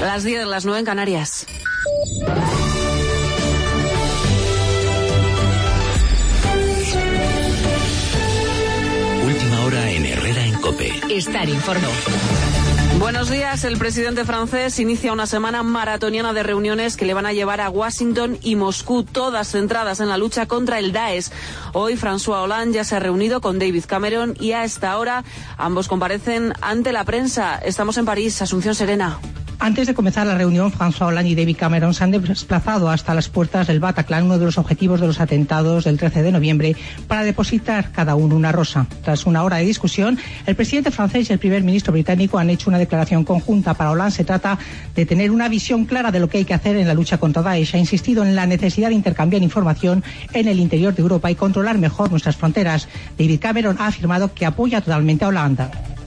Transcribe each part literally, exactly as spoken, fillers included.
Las diez, las nueve en Canarias. Última hora en Herrera en COPE. Estar informado. Buenos días. El presidente francés inicia una semana maratoniana de reuniones que le van a llevar a Washington y Moscú, todas centradas en la lucha contra el Daesh. Hoy François Hollande ya se ha reunido con David Cameron y a esta hora ambos comparecen ante la prensa. Estamos en París. Asunción Serena. Antes de comenzar la reunión, François Hollande y David Cameron se han desplazado hasta las puertas del Bataclan, uno de los objetivos de los atentados del trece de noviembre, para depositar cada uno una rosa. Tras una hora de discusión, el presidente francés y el primer ministro británico han hecho una declaración conjunta. Para Hollande se trata de tener una visión clara de lo que hay que hacer en la lucha contra Daesh. Ha insistido en la necesidad de intercambiar información en el interior de Europa y controlar mejor nuestras fronteras. David Cameron ha afirmado que apoya totalmente a Hollande.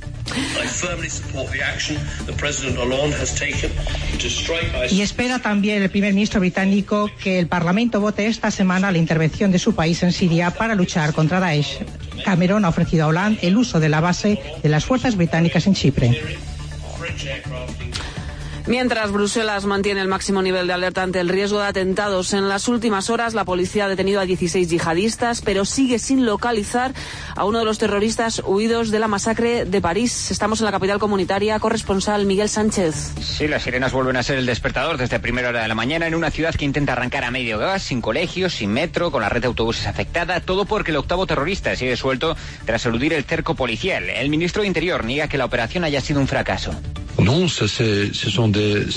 Y espera también el primer ministro británico que el Parlamento vote esta semana la intervención de su país en Siria para luchar contra Daesh. Cameron ha ofrecido a Hollande el uso de la base de las fuerzas británicas en Chipre. Mientras Bruselas mantiene el máximo nivel de alerta ante el riesgo de atentados, en las últimas horas la policía ha detenido a dieciséis yihadistas, pero sigue sin localizar a uno de los terroristas huidos de la masacre de París. Estamos en la capital comunitaria. Corresponsal Miguel Sánchez. Sí, las sirenas vuelven a ser el despertador desde primera hora de la mañana en una ciudad que intenta arrancar a medio gas, sin colegios, sin metro, con la red de autobuses afectada, todo porque el octavo terrorista sigue suelto tras eludir el cerco policial. El ministro de Interior niega que la operación haya sido un fracaso. No, ce sont des,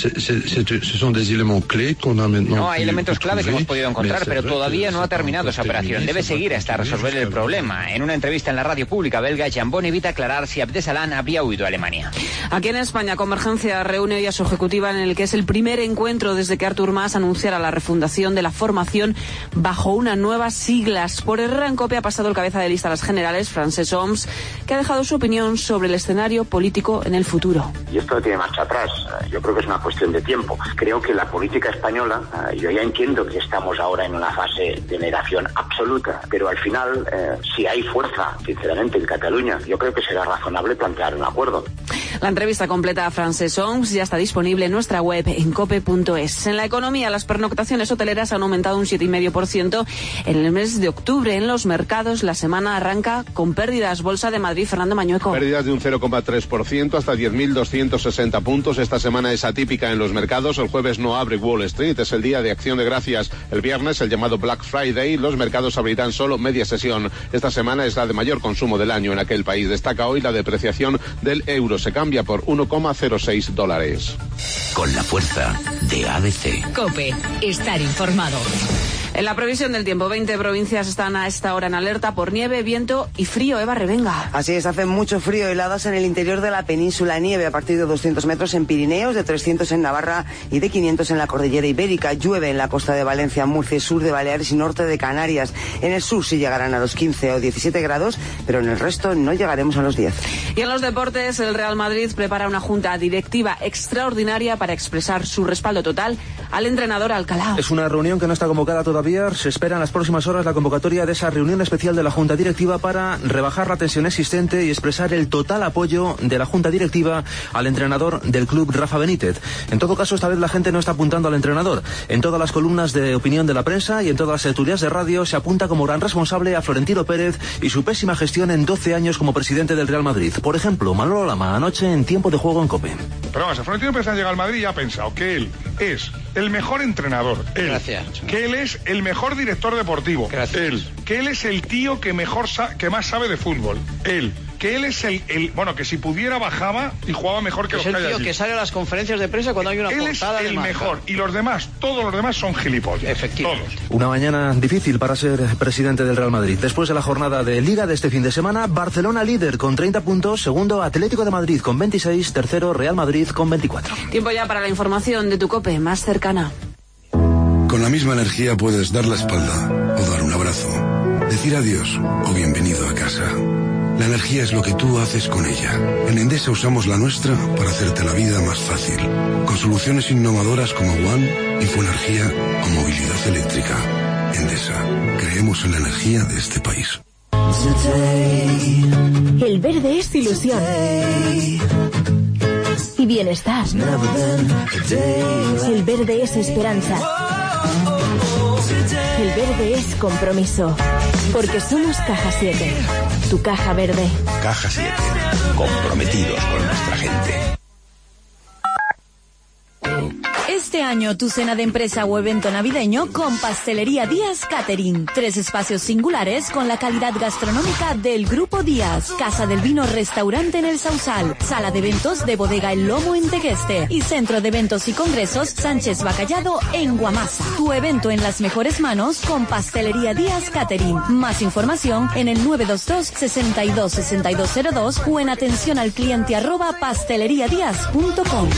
ce sont des éléments clés qu'on a maintenant. No, hay elementos clave que hemos podido encontrar, pero todavía no ha terminado esa operación. Debe seguir hasta resolver el problema. En una entrevista en la radio pública belga, Jambon evita aclarar si Abdesalam habría huido a Alemania. Aquí en España, Convergencia reúne hoy a su ejecutiva en el que es el primer encuentro desde que Artur Mas anunciara la refundación de la formación bajo unas nuevas siglas. Por Herrera en COPE ha pasado el cabeza de lista a las generales, Francesc Homs, que ha dejado su opinión sobre el escenario político en el futuro. Y esto no tiene marcha atrás. Yo creo que es una cuestión de tiempo. Creo que la política española, yo ya entiendo que estamos ahora en una fase de negación absoluta, pero al final, eh, si hay fuerza, sinceramente, en Cataluña, yo creo que será razonable plantear un acuerdo. La entrevista completa a Francesc Homs ya está disponible en nuestra web en cope punto es. En la economía, las pernoctaciones hoteleras han aumentado un siete coma cinco por ciento en el mes de octubre. En los mercados, la semana arranca con pérdidas. Bolsa de Madrid, Fernando Mañueco. Pérdidas de un cero coma tres por ciento hasta diez mil doscientos sesenta puntos. Esta semana es atípica en los mercados. El jueves no abre Wall Street, es el día de Acción de Gracias. El viernes, el llamado Black Friday, los mercados abrirán solo media sesión. Esta semana es la de mayor consumo del año en aquel país. Destaca hoy la depreciación del euro. Se cambia por uno coma cero seis dólares. Con la fuerza de A B C. COPE. Estar informado. En la previsión del tiempo, veinte provincias están a esta hora en alerta por nieve, viento y frío. Eva Revenga. Así es, hace mucho frío, heladas en el interior de la península, nieve a partir de doscientos metros en Pirineos, de trescientos en Navarra y de quinientos en la cordillera ibérica. Llueve en la costa de Valencia, Murcia, sur de Baleares y norte de Canarias. En el sur sí llegarán a los quince o diecisiete grados, pero en el resto no llegaremos a los diez. Y en los deportes, el Real Madrid prepara una junta directiva extraordinaria para expresar su respaldo total al entrenador Alcalá. Es una reunión que no está convocada todavía. Se espera en las próximas horas la convocatoria de esa reunión especial de la Junta Directiva para rebajar la tensión existente y expresar el total apoyo de la Junta Directiva al entrenador del club, Rafa Benítez. En todo caso, esta vez la gente no está apuntando al entrenador. En todas las columnas de opinión de la prensa y en todas las tertulias de radio se apunta como gran responsable a Florentino Pérez y su pésima gestión en doce años como presidente del Real Madrid. Por ejemplo, Manolo Lama, anoche en Tiempo de Juego en COPE. Pero vamos, a Florentino Pérez ha llegado al Madrid y ha pensado que él es el mejor entrenador, él, Gracias. que él es el mejor director deportivo, Gracias. él, que él es el tío que mejor sa- que más sabe de fútbol, él, que él es el, el bueno, que si pudiera bajaba y jugaba mejor que es los que hay el tío allí. que sale a las conferencias de prensa cuando hay una él portada es el de marca. mejor y los demás, todos los demás son gilipollas. Efectivamente. Todos. Una mañana difícil para ser presidente del Real Madrid. Después de la jornada de Liga de este fin de semana, Barcelona líder con treinta puntos, segundo Atlético de Madrid con veintiséis, tercero Real Madrid con veinticuatro. Tiempo ya para la información de tu COPE más cercana. Con la misma energía puedes dar la espalda o dar un abrazo, decir adiós o bienvenido a casa. La energía es lo que tú haces con ella. En Endesa usamos la nuestra para hacerte la vida más fácil. Con soluciones innovadoras como One, Infoenergía o movilidad eléctrica. Endesa, creemos en la energía de este país. El verde es ilusión. Y bienestar. Si el verde es esperanza, el verde es compromiso. Porque somos Caja siete, tu caja verde. Caja siete, comprometidos con nuestra gente. Este año tu cena de empresa o evento navideño con Pastelería Díaz Catering. Tres espacios singulares con la calidad gastronómica del Grupo Díaz. Casa del Vino Restaurante en el Sausal. Sala de eventos de Bodega El Lomo en Tegueste. Y Centro de Eventos y Congresos Sánchez Bacallado en Guamasa. Tu evento en las mejores manos con Pastelería Díaz Catering. Más información en el nueve dos dos, sesenta y dos, sesenta y dos cero dos o en atención al cliente arroba pasteleriadiaz punto com.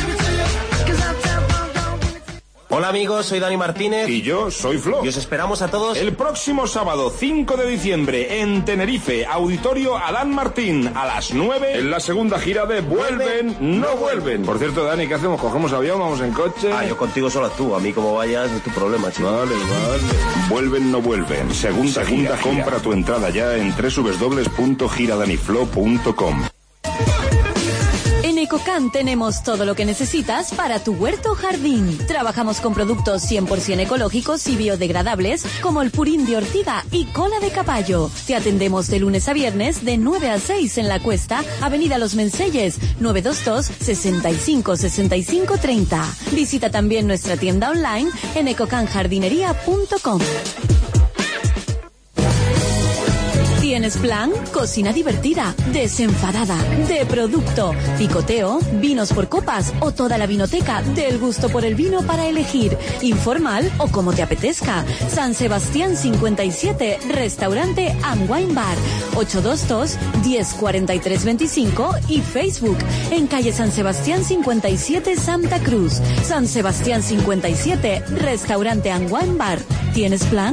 Hola amigos, soy Dani Martínez. Y yo soy Flo. Y os esperamos a todos el próximo sábado cinco de diciembre en Tenerife, Auditorio Adán Martín, a las nueve, en la segunda gira de Vuelven, no vuelven. Por cierto, Dani, ¿qué hacemos? ¿Cogemos avión? ¿Vamos en coche? Ah, yo contigo solo tú. A mí como vayas es tu problema, chico. Vale, vale. Vuelven, no vuelven. Segunda, segunda gira. Compra tu entrada ya en doble u doble u doble u punto gira dani flo punto com. En Ecocan tenemos todo lo que necesitas para tu huerto o jardín. Trabajamos con productos cien por ciento ecológicos y biodegradables como el purín de ortiga y cola de caballo. Te atendemos de lunes a viernes de nueve a seis en La Cuesta, Avenida Los Menceyes, nueve dos dos, sesenta y cinco, sesenta y cinco, treinta. Visita también nuestra tienda online en ecocan jardinería punto com. ¿Tienes plan? Cocina divertida, desenfadada, de producto, picoteo, vinos por copas o toda la vinoteca del gusto por el vino para elegir, informal o como te apetezca. San Sebastián cincuenta y siete, Restaurante and Wine Bar, ocho dos dos, diez cuarenta y tres veinticinco y Facebook en calle San Sebastián cincuenta y siete, Santa Cruz. San Sebastián cincuenta y siete, Restaurante and Wine Bar. ¿Tienes plan?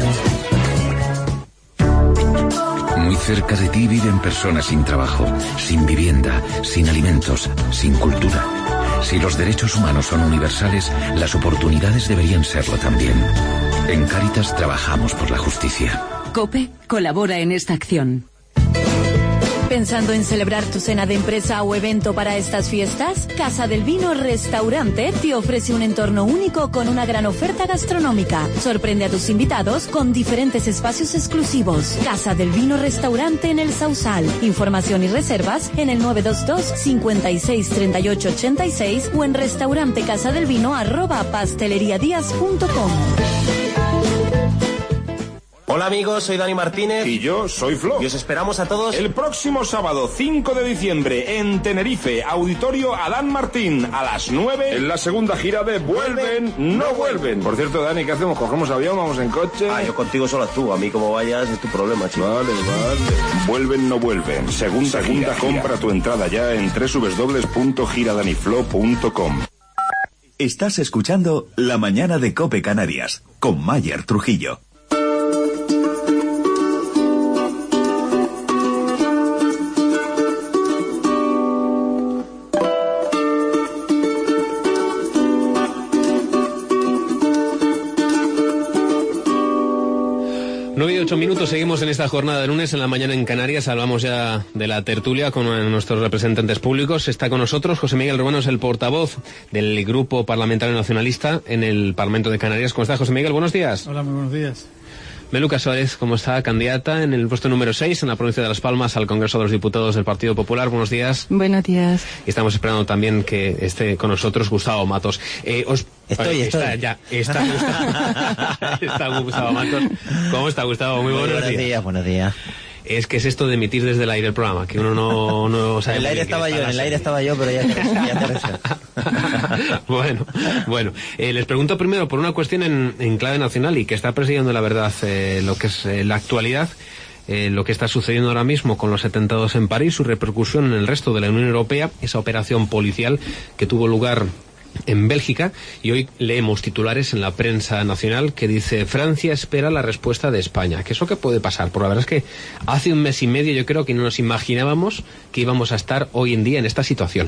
Muy cerca de ti viven personas sin trabajo, sin vivienda, sin alimentos, sin cultura. Si los derechos humanos son universales, las oportunidades deberían serlo también. En Cáritas trabajamos por la justicia. COPE colabora en esta acción. ¿Pensando en celebrar tu cena de empresa o evento para estas fiestas? Casa del Vino Restaurante te ofrece un entorno único con una gran oferta gastronómica. Sorprende a tus invitados con diferentes espacios exclusivos. Casa del Vino Restaurante en el Sausal. Información y reservas en el nueve dos dos, cincuenta y seis, treinta y ocho, ochenta y seis o en restaurantecasadelvino arroba pasteleriadiaz punto com. Hola amigos, soy Dani Martínez. Y yo soy Flo. Y os esperamos a todos el próximo sábado cinco de diciembre en Tenerife, Auditorio Adán Martín, a las nueve, en la segunda gira de Vuelven, no vuelven. Por cierto, Dani, ¿qué hacemos? ¿Cogemos avión? ¿Vamos en coche? Ah, yo contigo solo tú. A mí como vayas es tu problema, chico. Vale, vale. Vuelven, no vuelven. Segunda, segunda gira. Compra tu entrada ya en doble u doble u doble u punto gira dani flo punto com. Estás escuchando La Mañana de COPE Canarias con Mayer Trujillo. nueve y ocho minutos, seguimos en esta jornada de lunes en la mañana en Canarias. Hablamos ya de la tertulia con nuestros representantes públicos. Está con nosotros José Miguel Romano, es el portavoz del Grupo Parlamentario Nacionalista en el Parlamento de Canarias. ¿Cómo está, José Miguel? Buenos días. Hola, muy buenos días. Meluca Suárez, ¿cómo está? Candidata en el puesto número seis en la provincia de Las Palmas al Congreso de los Diputados del Partido Popular. Buenos días. Buenos días. Y estamos esperando también que esté con nosotros Gustavo Matos. Eh, os... Estoy, está, estoy. Ya, está, Gustavo. está Gustavo Matos. ¿Cómo está, Gustavo? Muy, Muy buenos, buenos días. días. Buenos días. Es que es esto de emitir desde el aire el programa, que uno no, no sabe. En el aire estaba yo, en el aire estaba yo, pero ya te ya te Bueno, bueno. Eh, les pregunto primero por una cuestión en, en clave nacional y que está presidiendo la verdad eh, lo que es eh, la actualidad. Eh, lo que está sucediendo ahora mismo con los atentados en París, su repercusión en el resto de la Unión Europea, esa operación policial que tuvo lugar en Bélgica, y hoy leemos titulares en la prensa nacional que dice: Francia espera la respuesta de España. ¿Qué es lo que puede pasar? Porque la verdad es que hace un mes y medio yo creo que no nos imaginábamos que íbamos a estar hoy en día en esta situación.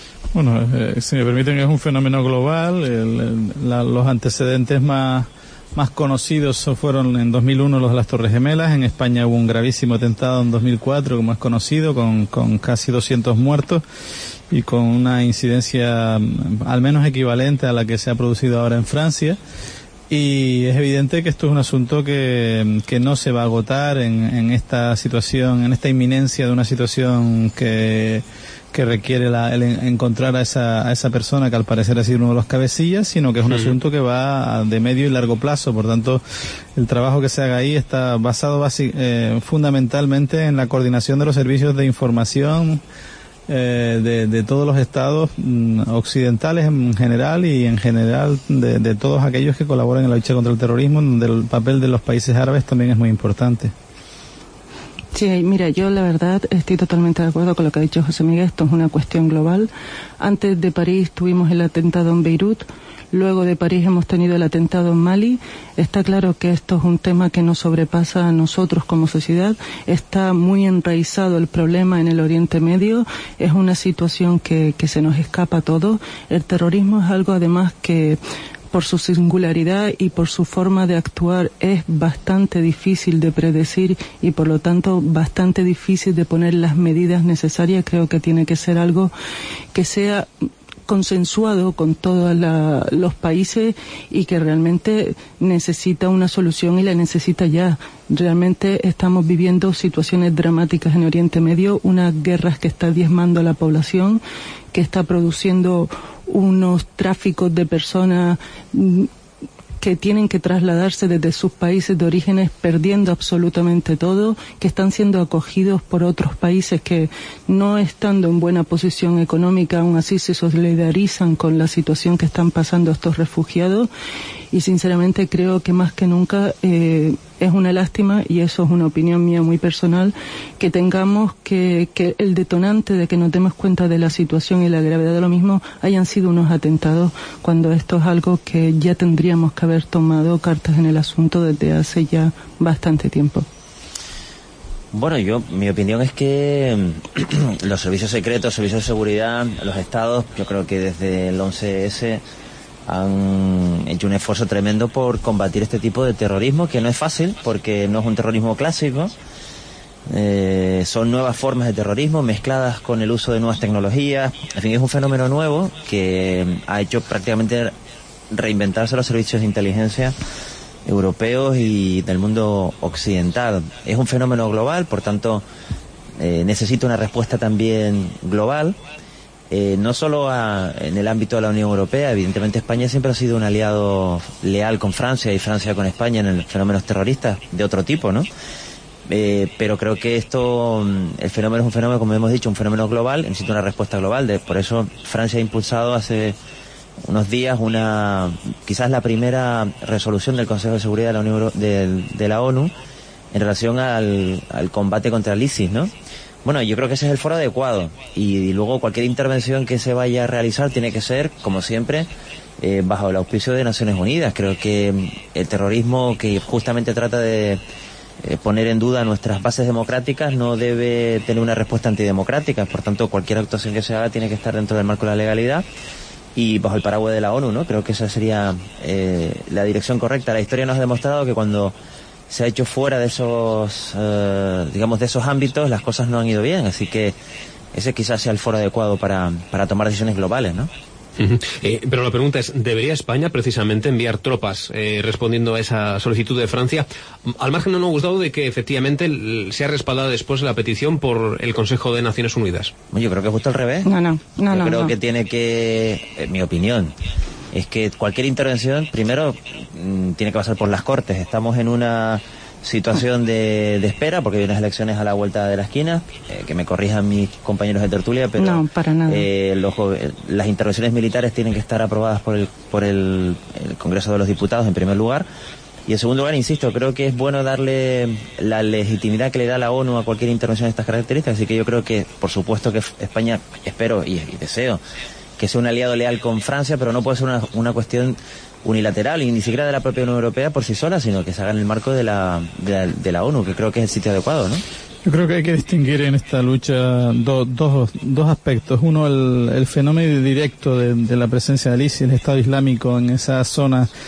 Bueno, eh, si me permiten, es un fenómeno global. El, el, la, los antecedentes más más conocidos fueron en dos mil uno los de las Torres Gemelas. En España hubo un gravísimo atentado en dos mil cuatro, como es conocido, con, con casi doscientos muertos y con una incidencia al menos equivalente a la que se ha producido ahora en Francia. Y es evidente que esto es un asunto que, que no se va a agotar en, en esta situación, en esta inminencia de una situación que, que requiere la, el encontrar a esa, a esa persona que al parecer ha sido uno de los cabecillas, sino que es un sí. asunto que va de medio y largo plazo. Por tanto, el trabajo que se haga ahí está basado basi, eh, fundamentalmente en la coordinación de los servicios de información Eh, de, de todos los estados mm, occidentales en general y en general de, de todos aquellos que colaboran en la lucha contra el terrorismo, donde el papel de los países árabes también es muy importante. Sí, mira, yo la verdad estoy totalmente de acuerdo con lo que ha dicho José Miguel. Esto es una cuestión global. Antes de París tuvimos el atentado en Beirut. Luego de París hemos tenido el atentado en Mali. Está claro que esto es un tema que nos sobrepasa a nosotros como sociedad. Está muy enraizado el problema en el Oriente Medio. Es una situación que, que se nos escapa a todos. El terrorismo es algo además que, por su singularidad y por su forma de actuar, es bastante difícil de predecir y por lo tanto bastante difícil de poner las medidas necesarias. Creo que tiene que ser algo que sea consensuado con todos la, los países y que realmente necesita una solución y la necesita ya. Realmente estamos viviendo situaciones dramáticas en Oriente Medio, unas guerras que está diezmando a la población, que está produciendo unos tráficos de personas que tienen que trasladarse desde sus países de orígenes perdiendo absolutamente todo, que están siendo acogidos por otros países que, no estando en buena posición económica, aún así se solidarizan con la situación que están pasando estos refugiados. Y sinceramente creo que más que nunca eh, es una lástima, y eso es una opinión mía muy personal, que tengamos que, que el detonante de que nos demos cuenta de la situación y la gravedad de lo mismo hayan sido unos atentados, cuando esto es algo que ya tendríamos que haber tomado cartas en el asunto desde hace ya bastante tiempo. Bueno, yo, mi opinión es que los servicios secretos, servicios de seguridad, los estados, yo creo que desde el once ese han hecho un esfuerzo tremendo por combatir este tipo de terrorismo, que no es fácil, porque no es un terrorismo clásico. Eh, son nuevas formas de terrorismo mezcladas con el uso de nuevas tecnologías. En fin, es un fenómeno nuevo que ha hecho prácticamente reinventarse los servicios de inteligencia europeos y del mundo occidental. Es un fenómeno global, por tanto eh, necesita una respuesta también global. Eh, no solo a, en el ámbito de la Unión Europea. Evidentemente España siempre ha sido un aliado leal con Francia y Francia con España en los fenómenos terroristas de otro tipo, ¿no? Eh, pero creo que esto, el fenómeno es un fenómeno, como hemos dicho, un fenómeno global, necesita una respuesta global. De, por eso Francia ha impulsado hace unos días una, quizás la primera resolución del Consejo de Seguridad de la, Unión Euro, de, de la ONU en relación al, al combate contra el ISIS, ¿no? Bueno, yo creo que ese es el foro adecuado, y, y luego cualquier intervención que se vaya a realizar tiene que ser, como siempre, eh, bajo el auspicio de Naciones Unidas. Creo que el terrorismo, que justamente trata de eh, poner en duda nuestras bases democráticas, no debe tener una respuesta antidemocrática. Por tanto, cualquier actuación que se haga tiene que estar dentro del marco de la legalidad y bajo el paraguas de la ONU, ¿no? Creo que esa sería eh, la dirección correcta. La historia nos ha demostrado que cuando se ha hecho fuera de esos, eh, digamos, de esos ámbitos, las cosas no han ido bien. Así que ese quizás sea el foro adecuado para, para tomar decisiones globales, ¿no? Uh-huh. Eh, pero la pregunta es, ¿debería España precisamente enviar tropas eh, respondiendo a esa solicitud de Francia? Al margen, no nos ha gustado de que efectivamente se ha respaldado después la petición por el Consejo de Naciones Unidas. Yo creo que es justo al revés. No, no, no. Yo no, creo no. que tiene que, en mi opinión, es que cualquier intervención, primero, mmm, tiene que pasar por las Cortes. Estamos en una situación de, de espera, porque hay unas elecciones a la vuelta de la esquina, eh, que me corrijan mis compañeros de tertulia, pero no, para nada. Eh, los, las intervenciones militares tienen que estar aprobadas por el, por el, el Congreso de los Diputados, en primer lugar. Y en segundo lugar, insisto, creo que es bueno darle la legitimidad que le da la ONU a cualquier intervención de estas características. Así que yo creo que, por supuesto, que España, espero y, y deseo que sea un aliado leal con Francia, pero no puede ser una, una cuestión unilateral, y ni siquiera de la propia Unión Europea por sí sola, sino que se haga en el marco de la, de la, de la ONU, que creo que es el sitio adecuado, ¿no? Yo creo que hay que distinguir en esta lucha do, dos, dos aspectos. Uno, el, el fenómeno directo de, de la presencia del ISIS, el Estado Islámico, en esa zona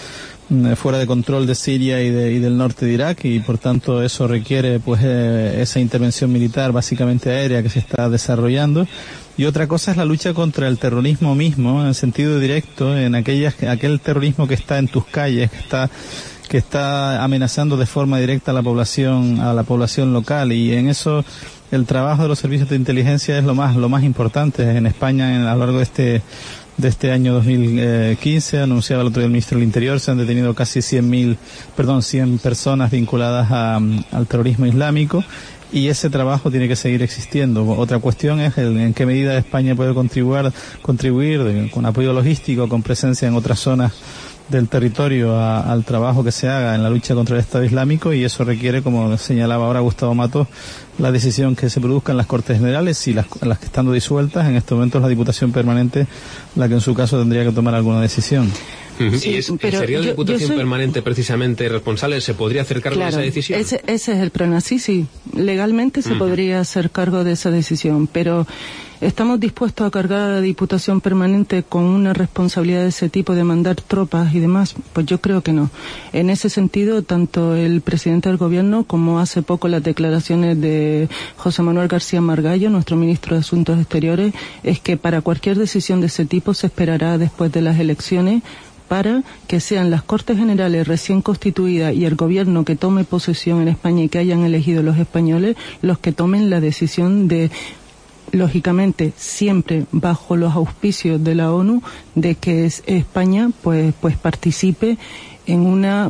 fuera de control de Siria y, de, y del norte de Irak, y por tanto eso requiere pues eh, esa intervención militar básicamente aérea que se está desarrollando. Y otra cosa es la lucha contra el terrorismo mismo, en sentido directo, en aquellas, aquel terrorismo que está en tus calles, que está que está amenazando de forma directa a la población, a la población local, y en eso el trabajo de los servicios de inteligencia es lo más, lo más importante. En España, en, a lo largo de este de este año dos mil quince, anunciaba el otro día el ministro del Interior, se han detenido casi cien mil, perdón, cien personas vinculadas a, al terrorismo islámico, y ese trabajo tiene que seguir existiendo. Otra cuestión es el, en qué medida España puede contribuir, contribuir de, con apoyo logístico, con presencia en otras zonas del territorio a, al trabajo que se haga en la lucha contra el Estado Islámico, y eso requiere, como señalaba ahora Gustavo Matos, la decisión que se produzca en las Cortes Generales y las, las que estando disueltas. En este momento es la Diputación Permanente la que en su caso tendría que tomar alguna decisión. Sí, es, ¿sería la Diputación soy... Permanente precisamente responsable? ¿Se podría hacer cargo claro, de esa decisión? Ese, ese es el problema. Sí, sí, legalmente se uh-huh. podría hacer cargo de esa decisión, pero ¿estamos dispuestos a cargar a la Diputación Permanente con una responsabilidad de ese tipo, de mandar tropas y demás? Pues yo creo que no. En ese sentido, tanto el presidente del Gobierno como hace poco las declaraciones de José Manuel García Margallo, nuestro ministro de Asuntos Exteriores, es que para cualquier decisión de ese tipo se esperará después de las elecciones, para que sean las Cortes Generales recién constituidas y el Gobierno que tome posesión en España y que hayan elegido los españoles los que tomen la decisión de, lógicamente, siempre bajo los auspicios de la ONU, de que España pues, pues participe en una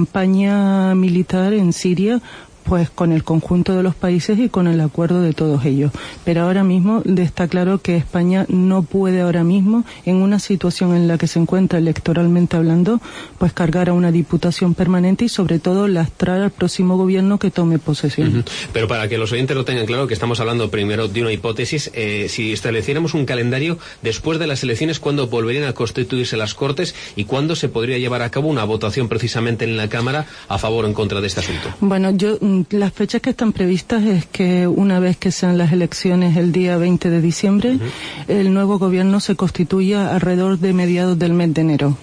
campaña militar en Siria, pues con el conjunto de los países y con el acuerdo de todos ellos. Pero ahora mismo está claro que España no puede ahora mismo, en una situación en la que se encuentra electoralmente hablando, pues cargar a una Diputación Permanente y sobre todo lastrar al próximo gobierno que tome posesión. Uh-huh. Pero para que los oyentes lo tengan claro, que estamos hablando primero de una hipótesis, eh, si estableciéramos un calendario después de las elecciones, ¿cuándo volverían a constituirse las Cortes y cuándo se podría llevar a cabo una votación precisamente en la Cámara a favor o en contra de este asunto? Bueno, yo las fechas que están previstas es que una vez que sean las elecciones el día veinte de diciembre, uh-huh. el nuevo gobierno se constituya alrededor de mediados del mes de enero.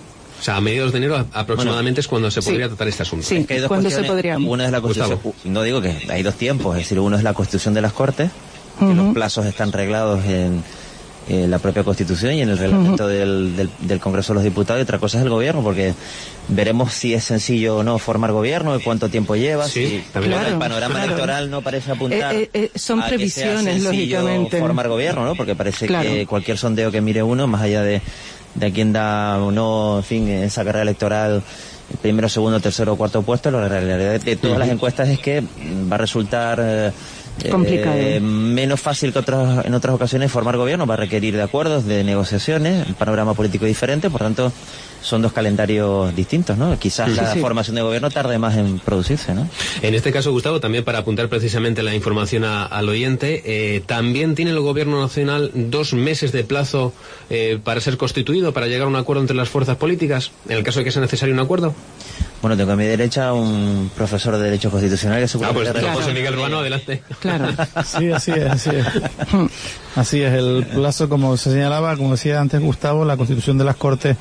O sea, a mediados de enero aproximadamente bueno, es cuando se podría sí, tratar este asunto. Sí, es que hay dos cuando se podría. Una es la Constitución, no digo que hay dos tiempos, es decir, uno es la Constitución de las Cortes, que uh-huh. los plazos están reglados en Eh, la propia Constitución y en el reglamento uh-huh. del, del, del Congreso de los Diputados, y otra cosa es el gobierno, porque veremos si es sencillo o no formar gobierno, y cuánto tiempo lleva. Sí, si claro, el panorama claro. electoral no parece apuntar eh, eh, son a previsiones, que sea sencillo lógicamente formar gobierno, ¿no? Porque parece claro. que cualquier sondeo que mire uno, más allá de, de quién da o no, en fin, esa carrera electoral, el primero, segundo, tercero o cuarto puesto, la realidad de todas uh-huh. las encuestas es que va a resultar eh, complicado. Eh, menos fácil que otras, en otras ocasiones formar gobierno, va a requerir de acuerdos, de negociaciones, un panorama político diferente, por tanto son dos calendarios distintos, ¿no? Quizás sí, la sí. formación de gobierno tarde más en producirse, ¿no? En este caso, Gustavo, también para apuntar precisamente la información a, al oyente, eh, también tiene el Gobierno Nacional dos meses de plazo eh, para ser constituido, para llegar a un acuerdo entre las fuerzas políticas, en el caso de que sea necesario un acuerdo. Bueno, tengo a mi derecha un profesor de Derecho Constitucional que seguramente... Ah, pues claro. José Miguel Ruano, adelante. Claro. Sí, así es, así es. Así es, el plazo, como se señalaba, como decía antes Gustavo, la Constitución de las Cortes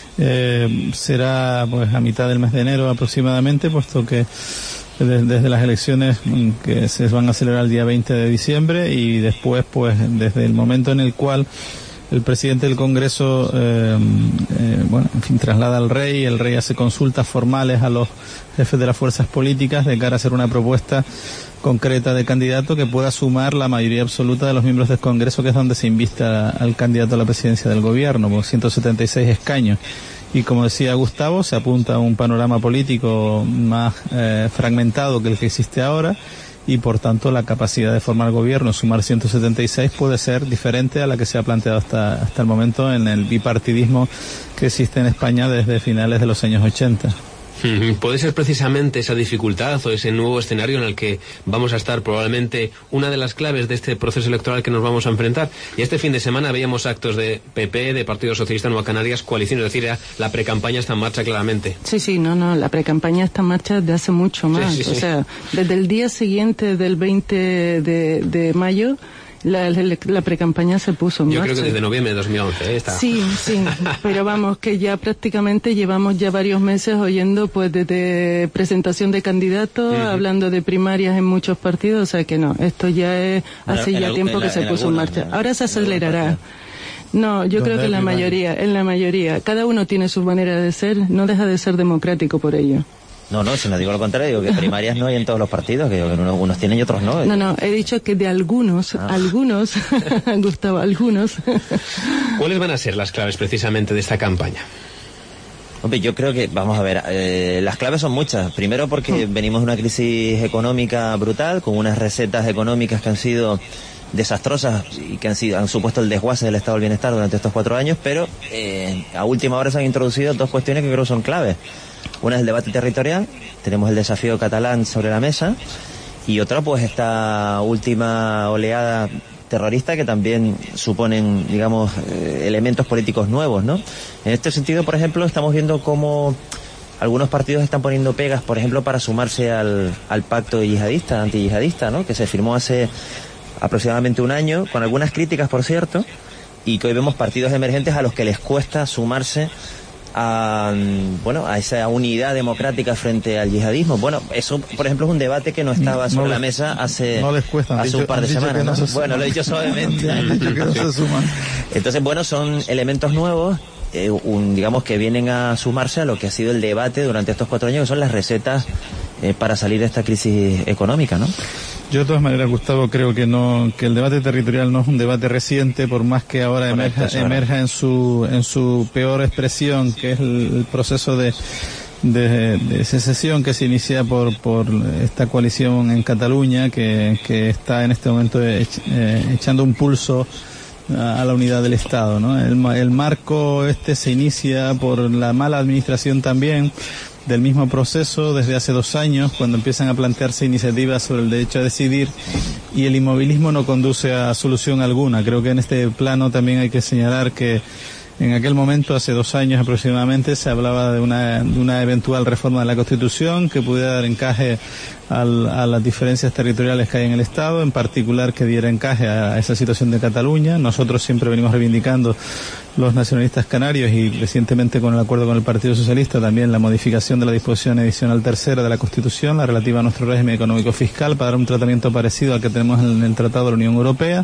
eh, será pues a mitad del mes de enero aproximadamente, puesto que desde, desde las elecciones que se van a celebrar el día veinte de diciembre, y después pues desde el momento en el cual el presidente del Congreso, eh, eh, bueno, en fin, traslada al rey, el rey hace consultas formales a los jefes de las fuerzas políticas de cara a hacer una propuesta concreta de candidato que pueda sumar la mayoría absoluta de los miembros del Congreso, que es donde se invista al candidato a la presidencia del gobierno, con ciento setenta y seis escaños. Y como decía Gustavo, se apunta a un panorama político más eh, fragmentado que el que existe ahora, y por tanto la capacidad de formar gobierno, sumar ciento setenta y seis, puede ser diferente a la que se ha planteado hasta, hasta el momento en el bipartidismo que existe en España desde finales de los años ochenta. ¿Puede ser precisamente esa dificultad o ese nuevo escenario en el que vamos a estar probablemente una de las claves de este proceso electoral que nos vamos a enfrentar? Y este fin de semana veíamos actos de P P, de Partido Socialista Nueva Canarias, coalición, es decir, la precampaña está en marcha claramente. Sí, sí, no, no, la precampaña está en marcha desde hace mucho más. Sí, sí, sí. O sea, desde el día siguiente del veinte de, de mayo La, la, la precampaña se puso en Yo marcha. creo que desde noviembre de dos mil once, ¿eh? Está. Sí, sí, pero vamos, que ya prácticamente llevamos ya varios meses oyendo pues desde presentación de candidatos, uh-huh. hablando de primarias en muchos partidos, o sea que no, esto ya es hace bueno, ya el, tiempo en que la, se puso en marcha. ¿No? Ahora se acelerará. No, yo creo que en la mayoría, en la mayoría, cada uno tiene su manera de ser, no deja de ser democrático por ello. No, no, si no digo lo contrario, digo que primarias no hay en todos los partidos, que, que unos, unos tienen y otros no. No, no, he dicho que de algunos, ah. algunos, Gustavo, algunos. ¿Cuáles van a ser las claves precisamente de esta campaña? Hombre, yo creo que, vamos a ver, eh, las claves son muchas. Primero porque mm. venimos de una crisis económica brutal, con unas recetas económicas que han sido desastrosas y que han sido han supuesto el desguace del estado del bienestar durante estos cuatro años, pero eh, a última hora se han introducido dos cuestiones que creo son claves. Una es el debate territorial, tenemos el desafío catalán sobre la mesa, y otra pues esta última oleada terrorista que también suponen, digamos, eh, elementos políticos nuevos, ¿no? En este sentido, por ejemplo, estamos viendo cómo algunos partidos están poniendo pegas, por ejemplo, para sumarse al, al pacto yihadista, antiyihadista, ¿no? Que se firmó hace aproximadamente un año, con algunas críticas, por cierto, y que hoy vemos partidos emergentes a los que les cuesta sumarse a, bueno, a esa unidad democrática frente al yihadismo. Bueno, eso, por ejemplo, es un debate que no estaba sobre no la les, mesa hace, no les cuesta, hace dicho, un par de semanas, no ¿no? Bueno, lo he dicho suavemente. Han dicho que no se suman. Entonces, bueno, son elementos nuevos, eh, un, digamos, que vienen a sumarse a lo que ha sido el debate durante estos cuatro años, que son las recetas eh, para salir de esta crisis económica, ¿no? Yo de todas maneras, Gustavo, creo que no, que el debate territorial no es un debate reciente, por más que ahora emerja, emerja en su, en su peor expresión, que es el, el proceso de, de, de secesión que se inicia por, por esta coalición en Cataluña, que, que está en este momento ech, eh, echando un pulso a la unidad del Estado, ¿no? El, el marco este se inicia por la mala administración también del mismo proceso desde hace dos años, cuando empiezan a plantearse iniciativas sobre el derecho a decidir, y el inmovilismo no conduce a solución alguna. Creo que en este plano también hay que señalar que en aquel momento, hace dos años aproximadamente, se hablaba de una, de una eventual reforma de la Constitución que pudiera dar encaje al, a las diferencias territoriales que hay en el Estado, en particular que diera encaje a esa situación de Cataluña. Nosotros siempre venimos reivindicando, los nacionalistas canarios, y recientemente con el acuerdo con el Partido Socialista, también la modificación de la disposición adicional tercera de la Constitución, la relativa a nuestro régimen económico fiscal, para dar un tratamiento parecido al que tenemos en el Tratado de la Unión Europea.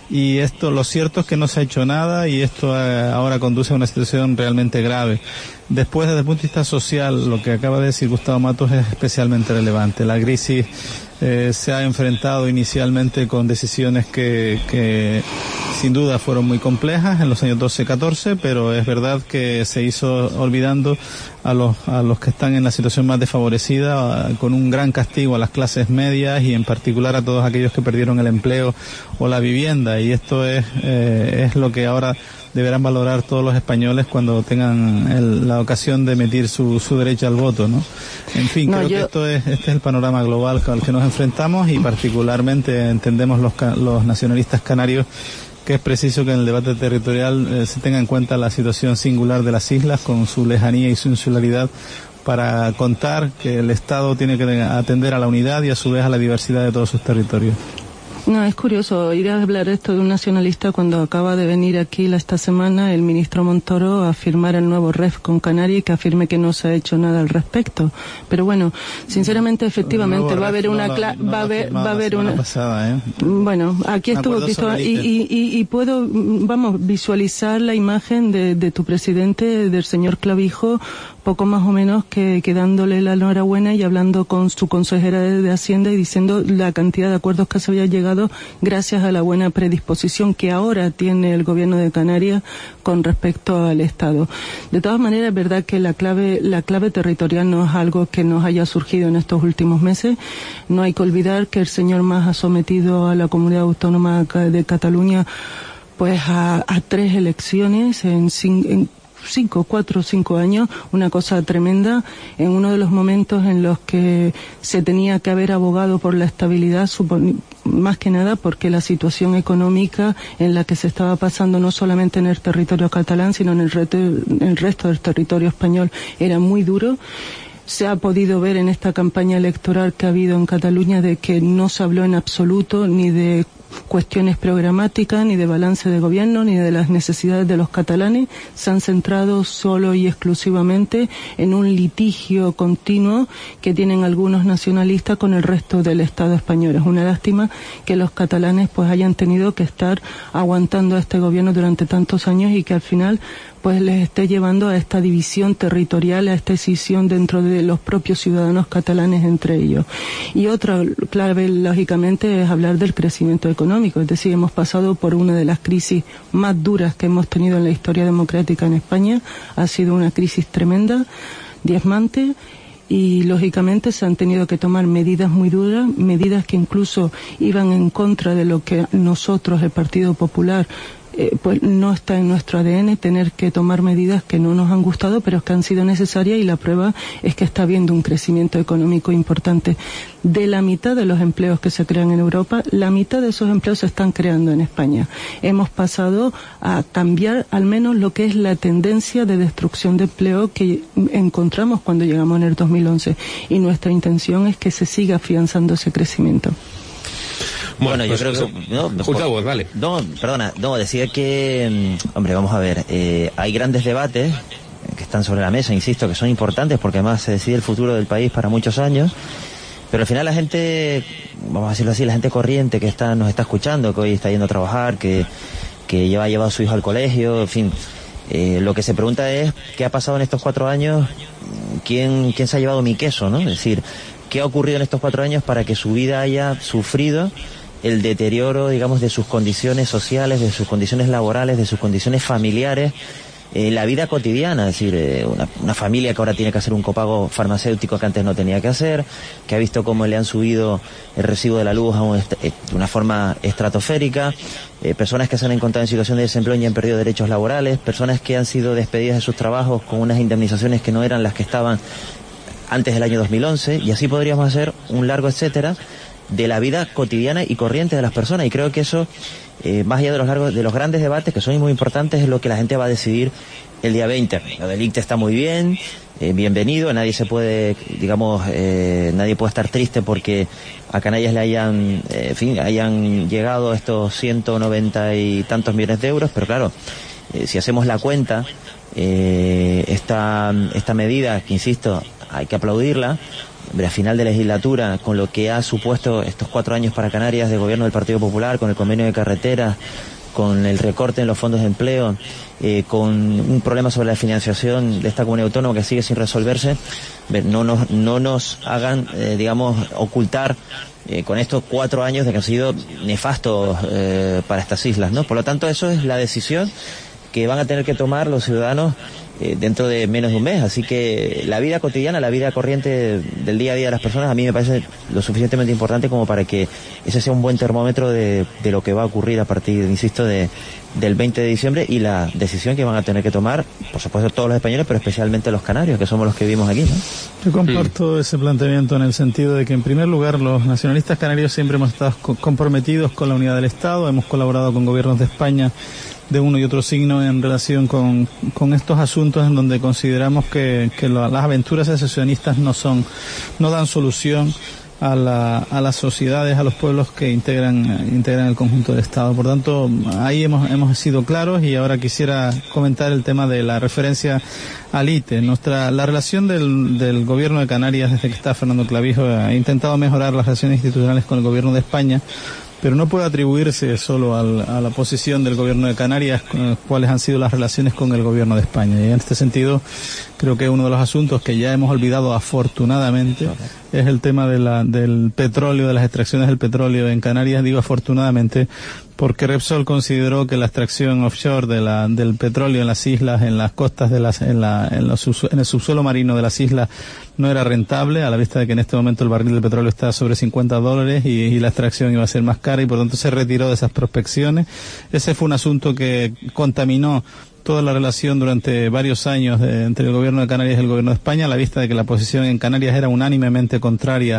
Y esto, lo cierto es que no se ha hecho nada, y esto eh, ahora conduce a una situación realmente grave. Después, desde el punto de vista social, lo que acaba de decir Gustavo Matos es especialmente relevante. La crisis eh, se ha enfrentado inicialmente con decisiones que, que sin duda fueron muy complejas en los años doce catorce, pero es verdad que se hizo olvidando a los, a los que están en la situación más desfavorecida, con un gran castigo a las clases medias y en particular a todos aquellos que perdieron el empleo o la vivienda, y esto es, eh, es lo que ahora deberán valorar todos los españoles cuando tengan el, la ocasión de emitir su, su derecho al voto, ¿no? En fin, no, creo yo... que esto es, este es el panorama global al que nos enfrentamos, y particularmente entendemos los, los nacionalistas canarios que es preciso que en el debate territorial eh, se tenga en cuenta la situación singular de las islas, con su lejanía y su insularidad, para contar que el Estado tiene que atender a la unidad y a su vez a la diversidad de todos sus territorios. No, es curioso oír hablar esto de un nacionalista cuando acaba de venir aquí la, esta semana el ministro Montoro a firmar el nuevo R E F con Canarias, y que afirme que no se ha hecho nada al respecto. Pero bueno, sinceramente, efectivamente, va a haber una... va a haber, va a haber una... pasada, ¿eh? Bueno, aquí estuvo Cristóbal, y, y, y, y puedo, vamos, visualizar la imagen de, de tu presidente, del señor Clavijo, poco más o menos que, que dándole la enhorabuena y hablando con su consejera de, de Hacienda y diciendo la cantidad de acuerdos que se había llegado gracias a la buena predisposición que ahora tiene el gobierno de Canarias con respecto al Estado. De todas maneras, es verdad que la clave, la clave territorial no es algo que nos haya surgido en estos últimos meses. No hay que olvidar que el señor Mas ha sometido a la comunidad autónoma de Cataluña pues a, a tres elecciones en, en cinco, cuatro, cinco años, una cosa tremenda, en uno de los momentos en los que se tenía que haber abogado por la estabilidad, más que nada porque la situación económica en la que se estaba pasando no solamente en el territorio catalán, sino en el, reto, en el resto del territorio español era muy duro. Se ha podido ver en esta campaña electoral que ha habido en Cataluña de que no se habló en absoluto ni de cuestiones programáticas, ni de balance de gobierno, ni de las necesidades de los catalanes. Se han centrado solo y exclusivamente en un litigio continuo que tienen algunos nacionalistas con el resto del Estado español. Es una lástima que los catalanes pues hayan tenido que estar aguantando a este gobierno durante tantos años y que al final pues les esté llevando a esta división territorial, a esta escisión dentro de los propios ciudadanos catalanes entre ellos. Y otra clave, lógicamente, es hablar del crecimiento económico. Es decir, hemos pasado por una de las crisis más duras que hemos tenido en la historia democrática en España. Ha sido una crisis tremenda, diezmante, y lógicamente se han tenido que tomar medidas muy duras, medidas que incluso iban en contra de lo que nosotros, el Partido Popular, Eh, pues no está en nuestro A D N, tener que tomar medidas que no nos han gustado, pero que han sido necesarias, y la prueba es que está habiendo un crecimiento económico importante. De la mitad de los empleos que se crean en Europa, la mitad de esos empleos se están creando en España. Hemos pasado a cambiar al menos lo que es la tendencia de destrucción de empleo que encontramos cuando llegamos en el dos mil once, y nuestra intención es que se siga afianzando ese crecimiento. Bueno, Bueno, yo pues, creo que... No, escucha vos, vale. No, perdona, no, decía que... Hombre, vamos a ver, eh, hay grandes debates que están sobre la mesa, insisto, que son importantes porque además se decide el futuro del país para muchos años, pero al final la gente, vamos a decirlo así, la gente corriente que está nos está escuchando, que hoy está yendo a trabajar, que, que lleva llevado a su hijo al colegio, en fin, eh, lo que se pregunta es qué ha pasado en estos cuatro años, quién, quién se ha llevado mi queso, ¿no? Es decir, qué ha ocurrido en estos cuatro años para que su vida haya sufrido el deterioro, digamos, de sus condiciones sociales, de sus condiciones laborales, de sus condiciones familiares, eh, la vida cotidiana, es decir, eh, una, una familia que ahora tiene que hacer un copago farmacéutico que antes no tenía que hacer, que ha visto cómo le han subido el recibo de la luz a un est- eh, de una forma estratosférica, eh, personas que se han encontrado en situación de desempleo y han perdido derechos laborales, personas que han sido despedidas de sus trabajos con unas indemnizaciones que no eran las que estaban antes del año dos mil once, y así podríamos hacer un largo etcétera de la vida cotidiana y corriente de las personas, y creo que eso, eh, más allá de los largos, de los grandes debates que son muy importantes, es lo que la gente va a decidir el día veinte. Lo del I C T E está muy bien, eh, bienvenido, nadie se puede, digamos, eh, nadie puede estar triste porque a Canarias le hayan, eh, en fin, hayan llegado estos ciento noventa y tantos millones de euros, pero claro, eh, si hacemos la cuenta, eh, esta, esta medida, que insisto, hay que aplaudirla. A final de legislatura, con lo que ha supuesto estos cuatro años para Canarias de gobierno del Partido Popular, con el convenio de carreteras, con el recorte en los fondos de empleo, eh, con un problema sobre la financiación de esta comunidad autónoma que sigue sin resolverse, no nos, no nos hagan, eh, digamos, ocultar eh, con estos cuatro años de que han sido nefastos eh, para estas islas, ¿no? Por lo tanto, eso es la decisión que van a tener que tomar los ciudadanos Eh, dentro de menos de un mes, así que la vida cotidiana, la vida corriente del día a día de las personas, a mí me parece lo suficientemente importante como para que ese sea un buen termómetro de, de lo que va a ocurrir a partir, insisto, de, del veinte de diciembre, y la decisión que van a tener que tomar, por supuesto, todos los españoles, pero especialmente los canarios, que somos los que vivimos aquí, ¿no? Yo comparto mm. ese planteamiento en el sentido de que, en primer lugar, los nacionalistas canarios siempre hemos estado co- comprometidos con la unidad del Estado, hemos colaborado con gobiernos de España de uno y otro signo en relación con, con estos asuntos en donde consideramos que, que lo, las aventuras secesionistas no son, no dan solución a, la, a las sociedades, a los pueblos que integran, integran el conjunto del Estado. Por tanto, ahí hemos, hemos sido claros, y ahora quisiera comentar el tema de la referencia al I T E. Nuestra, la relación del, del gobierno de Canarias, desde que está Fernando Clavijo, ha intentado mejorar las relaciones institucionales con el gobierno de España, pero no puede atribuirse solo al, a la posición del gobierno de Canarias, cuáles han sido las relaciones con el gobierno de España. Y en este sentido, creo que uno de los asuntos que ya hemos olvidado afortunadamente es el tema de la, del petróleo, de las extracciones del petróleo en Canarias. Digo afortunadamente porque Repsol consideró que la extracción offshore de la, del petróleo en las islas, en las costas de las, en, la, en, los, en el subsuelo marino de las islas, no era rentable, a la vista de que en este momento el barril de petróleo está sobre cincuenta dólares y, y la extracción iba a ser más cara, y por tanto se retiró de esas prospecciones. Ese fue un asunto que contaminó toda la relación durante varios años de, entre el gobierno de Canarias y el gobierno de España, a la vista de que la posición en Canarias era unánimemente contraria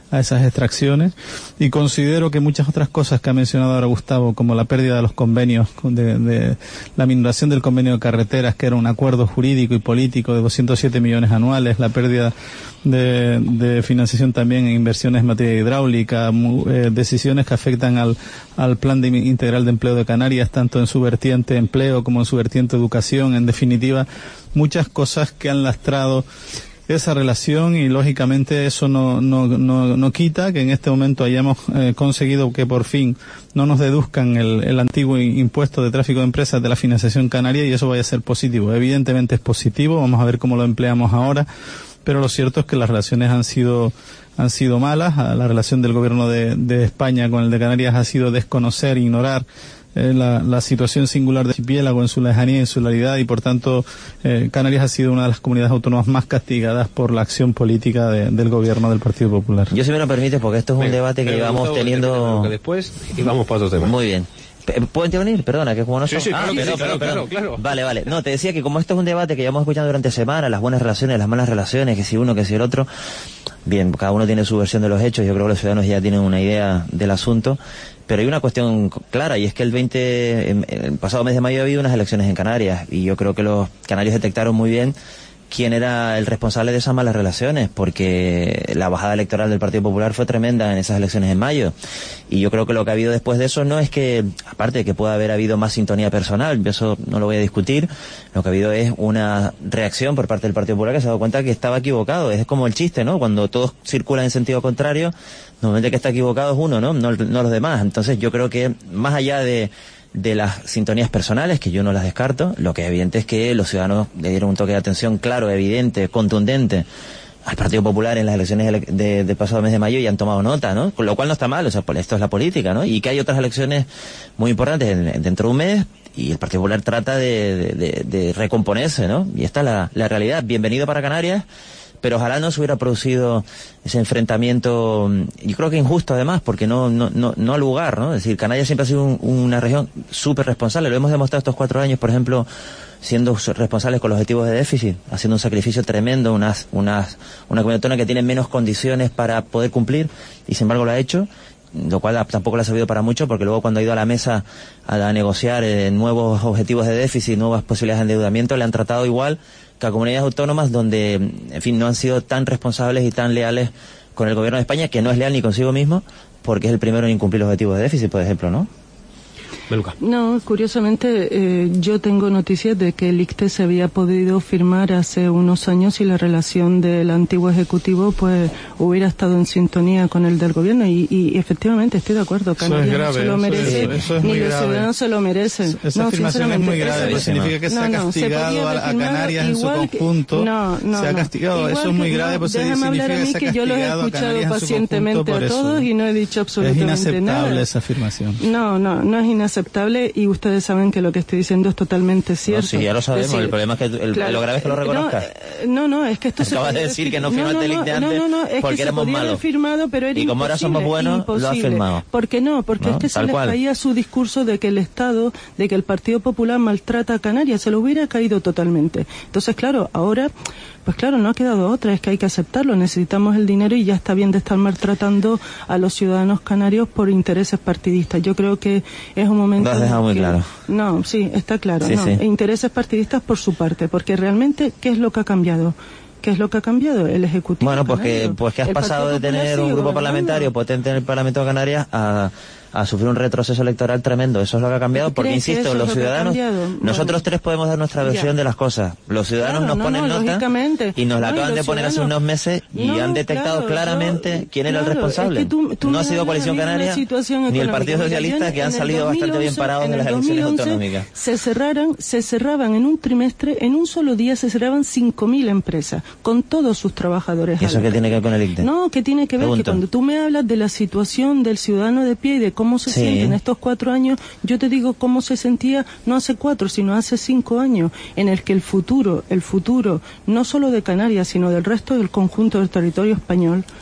a esas extracciones, y considero que muchas otras cosas que ha mencionado ahora Gustavo, como la pérdida de los convenios, de, de la minoración del convenio de carreteras, que era un acuerdo jurídico y político de doscientos siete millones anuales, la pérdida de, de financiación también en inversiones en materia hidráulica, eh, decisiones que afectan al, al plan de integral de empleo de Canarias, tanto en su vertiente empleo como en su vertiente educación, en definitiva, muchas cosas que han lastrado esa relación, y lógicamente eso no, no, no, no quita que en este momento hayamos eh, conseguido que por fin no nos deduzcan el, el antiguo impuesto de tráfico de empresas de la financiación canaria, y eso vaya a ser positivo. Evidentemente es positivo, vamos a ver cómo lo empleamos ahora, pero lo cierto es que las relaciones han sido han sido malas. La relación del gobierno de, de España con el de Canarias ha sido desconocer, ignorar Eh, la, la situación singular de archipiélago en su lejanía y insularidad, y por tanto eh, Canarias ha sido una de las comunidades autónomas más castigadas por la acción política de, del gobierno del Partido Popular. Yo, si me lo permite, porque esto es un Venga, debate que llevamos teniendo después y vamos para otro tema. Muy bien. ¿Puedo intervenir? Perdona, que como no sí, sí, ah, claro, perdón, sí, claro, perdón, claro, claro. Vale, vale. No, te decía que como esto es un debate que llevamos escuchando durante semanas, las buenas relaciones, las malas relaciones, que si uno, que si el otro, bien, cada uno tiene su versión de los hechos, yo creo que los ciudadanos ya tienen una idea del asunto, pero hay una cuestión clara, y es que el veinte, el pasado mes de mayo ha habido unas elecciones en Canarias, y yo creo que los canarios detectaron muy bien quién era el responsable de esas malas relaciones, porque la bajada electoral del Partido Popular fue tremenda en esas elecciones en mayo, y yo creo que lo que ha habido después de eso no es que, aparte de que pueda haber habido más sintonía personal, yo eso no lo voy a discutir, lo que ha habido es una reacción por parte del Partido Popular que se ha dado cuenta que estaba equivocado. Es como el chiste, ¿no? Cuando todos circulan en sentido contrario, normalmente que está equivocado es uno, ¿no? No, no los demás. Entonces yo creo que más allá de de las sintonías personales, que yo no las descarto, lo que es evidente es que los ciudadanos le dieron un toque de atención claro, evidente, contundente al Partido Popular en las elecciones de, de pasado mes de mayo, y han tomado nota, ¿no? Con lo cual no está mal, o sea, esto es la política, ¿no? Y que hay otras elecciones muy importantes en, dentro de un mes, y el Partido Popular trata de, de, de, de recomponerse, ¿no? Y esta es la, la realidad. Bienvenido para Canarias, pero ojalá no se hubiera producido ese enfrentamiento, yo creo que injusto además, porque no no no no al lugar, ¿no? Es decir, Canarias siempre ha sido un, una región súper responsable, lo hemos demostrado estos cuatro años, por ejemplo, siendo responsables con los objetivos de déficit, haciendo un sacrificio tremendo, unas unas una comunidad autónoma que tiene menos condiciones para poder cumplir, y sin embargo lo ha hecho, lo cual tampoco le ha servido para mucho, porque luego cuando ha ido a la mesa a, a negociar eh, nuevos objetivos de déficit, nuevas posibilidades de endeudamiento, le han tratado igual que a comunidades autónomas donde, en fin, no han sido tan responsables y tan leales con el gobierno de España, que no es leal ni consigo mismo, porque es el primero en incumplir los objetivos de déficit, por ejemplo, ¿no? Beluca. No, curiosamente, eh, yo tengo noticias de que el I C T E se había podido firmar hace unos años, y la relación del antiguo ejecutivo pues hubiera estado en sintonía con el del gobierno, y, y efectivamente estoy de acuerdo, Canarias no se lo merece, eso es, eso es ni los ciudadanos se lo merecen. Esa no, afirmación es muy grave, eso, pues significa que se no, ha no, castigado se a, a Canarias en su conjunto, que, no, no, se ha castigado, no, eso es muy grave, pues déjame hablar a mí, que yo los he escuchado pacientemente a todos y no he dicho absolutamente nada. Es inaceptable esa afirmación. No, no, no es inaceptable, y ustedes saben que lo que estoy diciendo es totalmente cierto. No, sí, ya lo sabemos, es decir, el problema es que el, claro, lo grave es que lo reconozcas. No, no, es que esto se acabas de decir que no firmaste el I C T E antes, no, no, no, es porque que éramos se podía malos. Haber firmado, pero era y como ahora somos buenos, imposible. Lo has firmado. ¿Por qué no? Porque ¿No? es que se Tal les cual. caía su discurso de que el Estado, de que el Partido Popular maltrata a Canarias, se lo hubiera caído totalmente. Entonces, claro, ahora, pues claro, no ha quedado otra, es que hay que aceptarlo, necesitamos el dinero, y ya está bien de estar maltratando a los ciudadanos canarios por intereses partidistas. Yo creo que es un momento... Lo has dejado muy que, claro. No, sí, está claro, sí, no, sí. intereses partidistas por su parte, porque realmente, ¿qué es lo que ha cambiado? ¿Qué es lo que ha cambiado? El Ejecutivo Bueno, pues que, pues que has el pasado de tener un grupo parlamentario potente en el Parlamento de Canarias a, a sufrir un retroceso electoral tremendo. Eso es lo que ha cambiado, porque insisto, los ciudadanos, nosotros tres podemos dar nuestra versión ya. de las cosas. Los ciudadanos claro, nos no, ponen no, nota y nos la no, acaban de poner hace unos meses, y no, han detectado claro, claramente yo, quién era claro, el responsable. Es que tú, tú no ha sido Coalición Canaria ni el Partido Socialista, en, que han salido dos mil once, bastante bien parados de las elecciones autonómicas. Se cerraron, se cerraban en un trimestre, en un solo día se cerraban cinco mil empresas, con todos sus trabajadores. ¿Y eso qué tiene que ver con el I C T E? No, que tiene que ver Pregunto. que cuando tú me hablas de la situación del ciudadano de pie y de cómo se sí. siente en estos cuatro años, yo te digo cómo se sentía no hace cuatro, sino hace cinco años, en el que el futuro, el futuro, no solo de Canarias, sino del resto del conjunto del territorio español,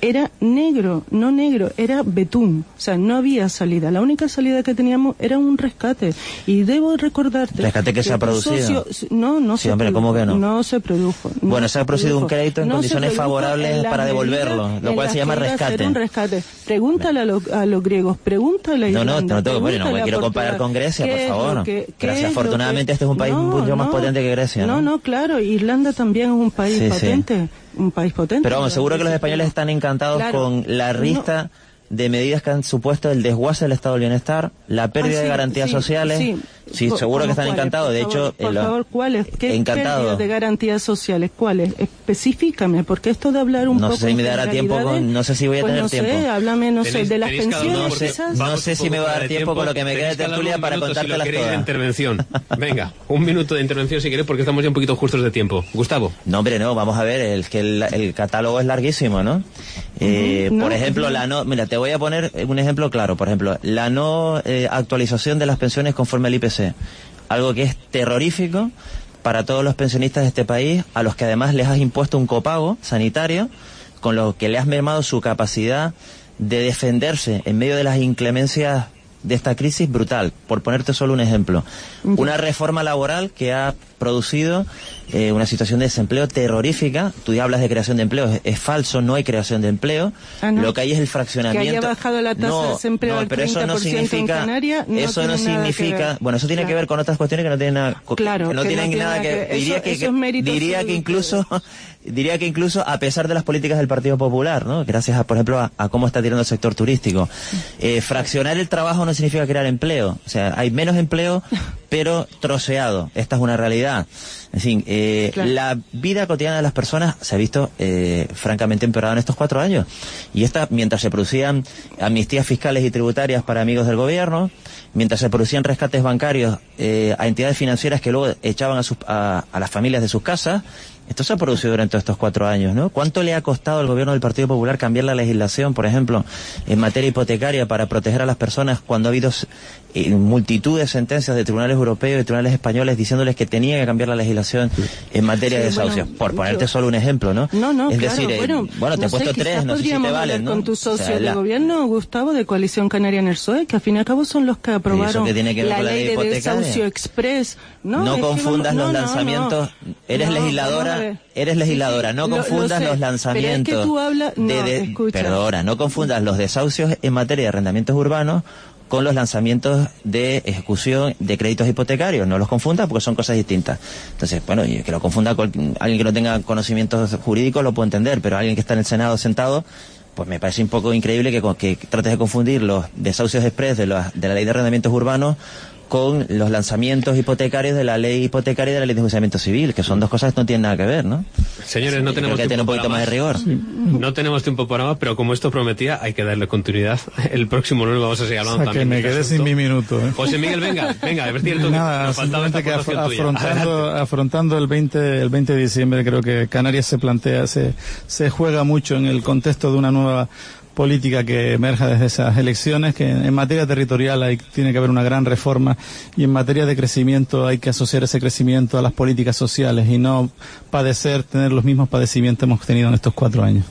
era negro, no negro, era betún, o sea, no había salida. La única salida que teníamos era un rescate. Y debo recordarte... ¿Rescate que, que se ha producido? Socio, no, no sí, se hombre, produjo. ¿cómo que no? No se produjo. No bueno, se ha producido produjo. un crédito en no condiciones favorables para devolverlo, lo cual se llama rescate. Un rescate. Pregúntale a, lo, a los griegos, pregúntale a Irlanda. No, no, no tengo, bueno, no me quiero comparar con Grecia, por favor. Que, Gracias, afortunadamente que, este es un país no, mucho no, más potente que Grecia, ¿no? No, no, claro, Irlanda también es un país sí, potente. Sí. Un país potente. Pero vamos, seguro que los españoles están encantados claro, con la lista no. de medidas que han supuesto el desguace del estado del bienestar, la pérdida ah, sí, de garantías sí, sociales. Sí, sí seguro que están ¿cuáles? encantados. Por de favor, hecho, por favor, ¿cuáles? ¿Qué pérdida de garantías sociales? ¿Cuáles? Específicame, porque esto de hablar un no poco sé si me dará tiempo con, no sé si voy a pues tener no tiempo. No sé, háblame, no sé, de las pensiones no sé, quizás. No sé si me va a dar tiempo con lo que me queda de tertulia para contártelas si todas. De intervención. Venga, un minuto de intervención si queréis, porque estamos ya un poquito justos de tiempo. Gustavo. No, hombre, no, vamos a ver, el que el, el catálogo es larguísimo, ¿no? Eh, uh-huh. no por ejemplo, uh-huh. la no, mira, te voy a poner un ejemplo claro, por ejemplo, la no eh, actualización de las pensiones conforme al I P C, algo que es terrorífico para todos los pensionistas de este país, a los que además les has impuesto un copago sanitario, con lo que le has mermado su capacidad de defenderse en medio de las inclemencias de esta crisis brutal. Por ponerte solo un ejemplo, una reforma laboral que ha producido eh, una situación de desempleo terrorífica. Tú ya hablas de creación de empleo, es, es falso, no hay creación de empleo. Ah, no. Lo que hay es el fraccionamiento. Que haya bajado la tasa no, de desempleo no, al pero eso no significa, en Canarias, no eso no significa, bueno, eso tiene claro. que ver con otras cuestiones que no tienen nada, claro, que no que tienen no nada que, que, que diría eso, que, eso es diría que incluso diría que incluso a pesar de las políticas del Partido Popular, ¿no? Gracias a, por ejemplo, a, a cómo está tirando el sector turístico. Eh, fraccionar el trabajo no significa crear empleo, o sea, hay menos empleo, pero troceado. Esta es una realidad. En fin, eh, claro. la vida cotidiana de las personas se ha visto eh, francamente empeorada en estos cuatro años. Y esta, mientras se producían amnistías fiscales y tributarias para amigos del gobierno, mientras se producían rescates bancarios eh, a entidades financieras que luego echaban a, sus, a, a las familias de sus casas, esto se ha producido durante estos cuatro años, ¿no? ¿Cuánto le ha costado al gobierno del Partido Popular cambiar la legislación, por ejemplo, en materia hipotecaria para proteger a las personas cuando ha habido eh, multitud de sentencias de tribunales europeos y tribunales españoles diciéndoles que tenía que cambiar la legislación en materia sí, de desahucios? Bueno, por ponerte yo... solo un ejemplo, ¿no? No, no, es claro, decir, bueno, eh, bueno, te no he puesto sé, tres, no sé si te valen, ¿no? Con tu socio o sea, la... de gobierno, Gustavo, de Coalición Canaria en el P S O E, que al fin y al cabo son los que aprobaron que tiene que ver la con ley la de desahucio express. No, no confundas vamos, los no, lanzamientos. No, no. Eres no, legisladora, eres legisladora, no lo, confundas lo los lanzamientos. Pero es que tú hablas, no, de, de, escucha. Perdona, no confundas los desahucios en materia de arrendamientos urbanos con los lanzamientos de ejecución de créditos hipotecarios. No los confundas porque son cosas distintas. Entonces, bueno, y que lo confunda con alguien que no tenga conocimientos jurídicos lo puedo entender, pero alguien que está en el Senado sentado, pues me parece un poco increíble que, que trates de confundir los desahucios express de la, de la ley de arrendamientos urbanos con los lanzamientos hipotecarios de la ley hipotecaria y de la ley de enjuiciamiento civil, que son dos cosas que no tienen nada que ver, ¿no? Señores, no tenemos Creo que tiene un poquito más de rigor. Sí. No tenemos tiempo para más, pero como esto prometía, hay que darle continuidad. El próximo lunes vamos a seguir hablando o sea, también. Que me quedé sin mi minuto. ¿eh? José Miguel, venga, venga, es cierto Nada, que nos faltaba esta que af afrontando, tuya. afrontando el veinte, el veinte de diciembre, creo que Canarias se plantea, se, se juega mucho en el contexto de una nueva política que emerja desde esas elecciones, que en materia territorial hay, tiene que haber una gran reforma y en materia de crecimiento hay que asociar ese crecimiento a las políticas sociales y no padecer, tener los mismos padecimientos que hemos tenido en estos cuatro años.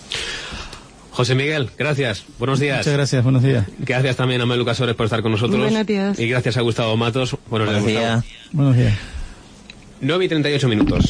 José Miguel, gracias. Buenos días. Muchas gracias, buenos días. Gracias también a Melu Casores por estar con nosotros. Buenos días. Y gracias a Gustavo Matos. Buenos, buenos días. días. Buenos días. nueve y treinta y ocho minutos.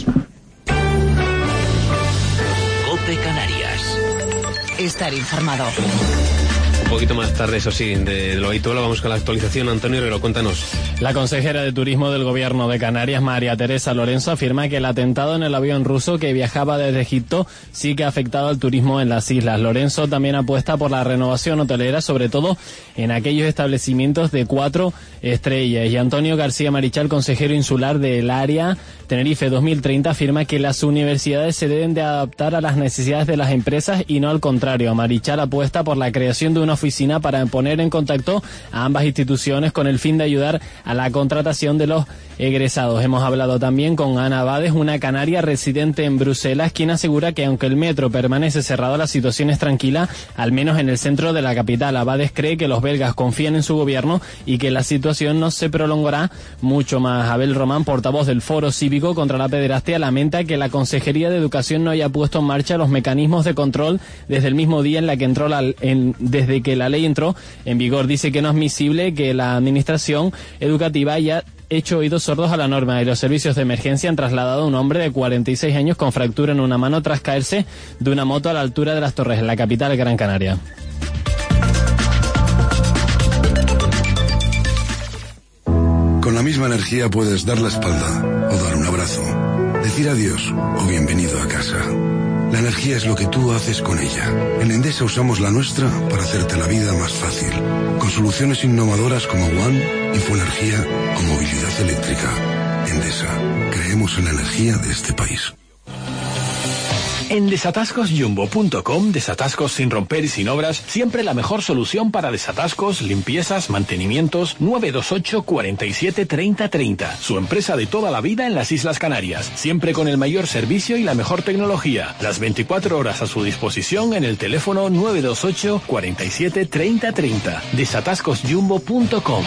COPE Canarias. Estar informado. Un poquito más tarde, eso sí, de lo habitual, vamos con la actualización. Antonio Herrero, cuéntanos. La consejera de Turismo del Gobierno de Canarias, María Teresa Lorenzo, afirma que el atentado en el avión ruso que viajaba desde Egipto sí que ha afectado al turismo en las islas. Lorenzo también apuesta por la renovación hotelera, sobre todo en aquellos establecimientos de cuatro estrellas. Y Antonio García Marichal, consejero insular del área Tenerife dos mil treinta, afirma que las universidades se deben de adaptar a las necesidades de las empresas y no al contrario. Marichal apuesta por la creación de una oficina para poner en contacto a ambas instituciones con el fin de ayudar a la contratación de los egresados. Hemos hablado también con Ana Bades, una canaria residente en Bruselas, quien asegura que aunque el metro permanece cerrado, la situación es tranquila, al menos en el centro de la capital. Bades cree que los belgas confían en su gobierno y que la situación no se prolongará mucho más. Abel Román, portavoz del Foro Cívico contra la Pederastia, lamenta que la Consejería de Educación no haya puesto en marcha los mecanismos de control desde el mismo día en la que entró la, en, desde que la ley entró en vigor. Dice que no es admisible que la administración educativa haya hecho oídos sordos a la norma y los servicios de emergencia han trasladado a un hombre de cuarenta y seis años con fractura en una mano tras caerse de una moto a la altura de Las Torres, en la capital de Gran Canaria. Con la misma energía puedes dar la espalda o dar un abrazo, decir adiós o bienvenido a casa. La energía es lo que tú haces con ella. En Endesa usamos la nuestra para hacerte la vida más fácil, con soluciones innovadoras como One, Infoenergía o movilidad eléctrica. Endesa, creemos en la energía de este país. En desatascos jumbo punto com, desatascos sin romper y sin obras, siempre la mejor solución para desatascos, limpiezas, mantenimientos. Nueve dos ocho, cuarenta y siete, treinta, treinta. Su empresa de toda la vida en las Islas Canarias, siempre con el mayor servicio y la mejor tecnología. Las veinticuatro horas a su disposición en el teléfono nueve dos ocho, cuarenta y siete, treinta, treinta. desatascos jumbo punto com.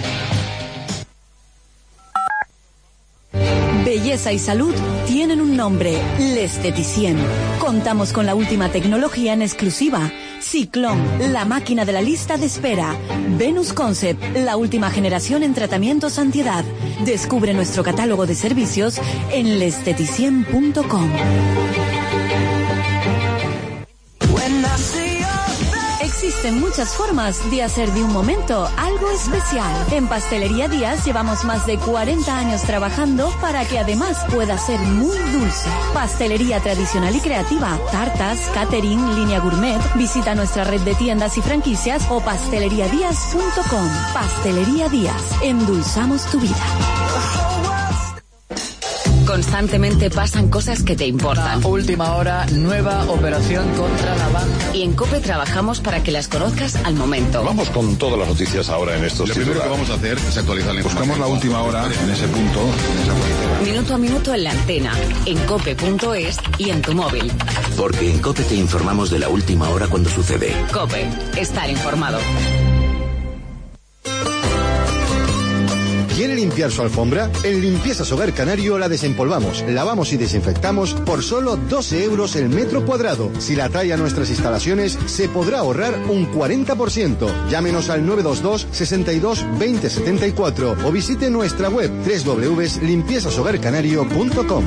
Belleza y salud tienen un nombre, L'Esteticien. Contamos con la última tecnología en exclusiva. Ciclón, la máquina de la lista de espera. Venus Concept, la última generación en tratamientos antiedad. Descubre nuestro catálogo de servicios en lesteticien punto com. Existen muchas formas de hacer de un momento algo especial. En Pastelería Díaz llevamos más de cuarenta años trabajando para que además pueda ser muy dulce. Pastelería tradicional y creativa, tartas, catering, línea gourmet. Visita nuestra red de tiendas y franquicias o pasteleriadíaz punto com. Pastelería Díaz, endulzamos tu vida. Constantemente pasan cosas que te importan. Última hora, nueva operación contra la banca. Y en COPE trabajamos para que las conozcas al momento. Vamos con todas las noticias ahora en estos Lo primero que vamos a hacer es actualizar la información. Buscamos la última hora en ese punto. En esa minuto a minuto en la antena, en cope punto es y en tu móvil. Porque en COPE te informamos de la última hora cuando sucede. COPE, estar informado. ¿Quiere limpiar su alfombra? En Limpiezas Hogar Canario la desempolvamos, lavamos y desinfectamos por solo doce euros el metro cuadrado. Si la trae a nuestras instalaciones, se podrá ahorrar un cuarenta por ciento. Llámenos al nueve dos dos, sesenta y dos, veinte setenta y cuatro o visite nuestra web doble u doble u doble u punto limpiezas hogar canario punto com.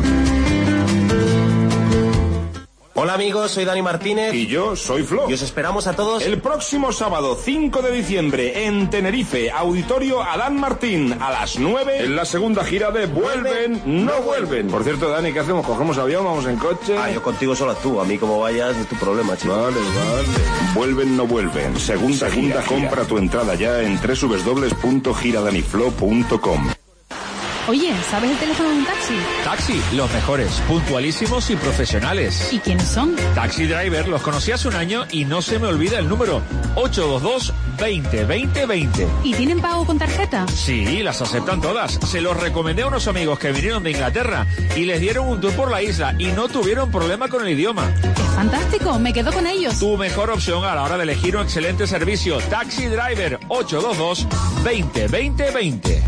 Hola amigos, soy Dani Martínez. Y yo soy Flo. Y os esperamos a todos el próximo sábado cinco de diciembre en Tenerife, Auditorio Adán Martín, a las nueve, en la segunda gira de Vuelven, no vuelven. Por cierto, Dani, ¿qué hacemos? ¿Cogemos avión? ¿Vamos en coche? Ah, yo contigo solo tú. A mí como vayas es tu problema, chico. Vale, vale. Vuelven, no vuelven. Segunda, segunda gira, compra gira. Tu entrada ya en doble u doble u doble u punto gira daniflo punto com. Oye, ¿sabes el teléfono de un taxi? Taxi, los mejores, puntualísimos y profesionales. ¿Y quiénes son? Taxi Driver, los conocí hace un año y no se me olvida el número. ocho dos dos, veinte, veinte, veinte. ¿Y tienen pago con tarjeta? Sí, las aceptan todas. Se los recomendé a unos amigos que vinieron de Inglaterra y les dieron un tour por la isla y no tuvieron problema con el idioma. ¡Es fantástico! Me quedo con ellos. Tu mejor opción a la hora de elegir un excelente servicio. Taxi Driver, ocho dos dos, veinte, veinte, veinte.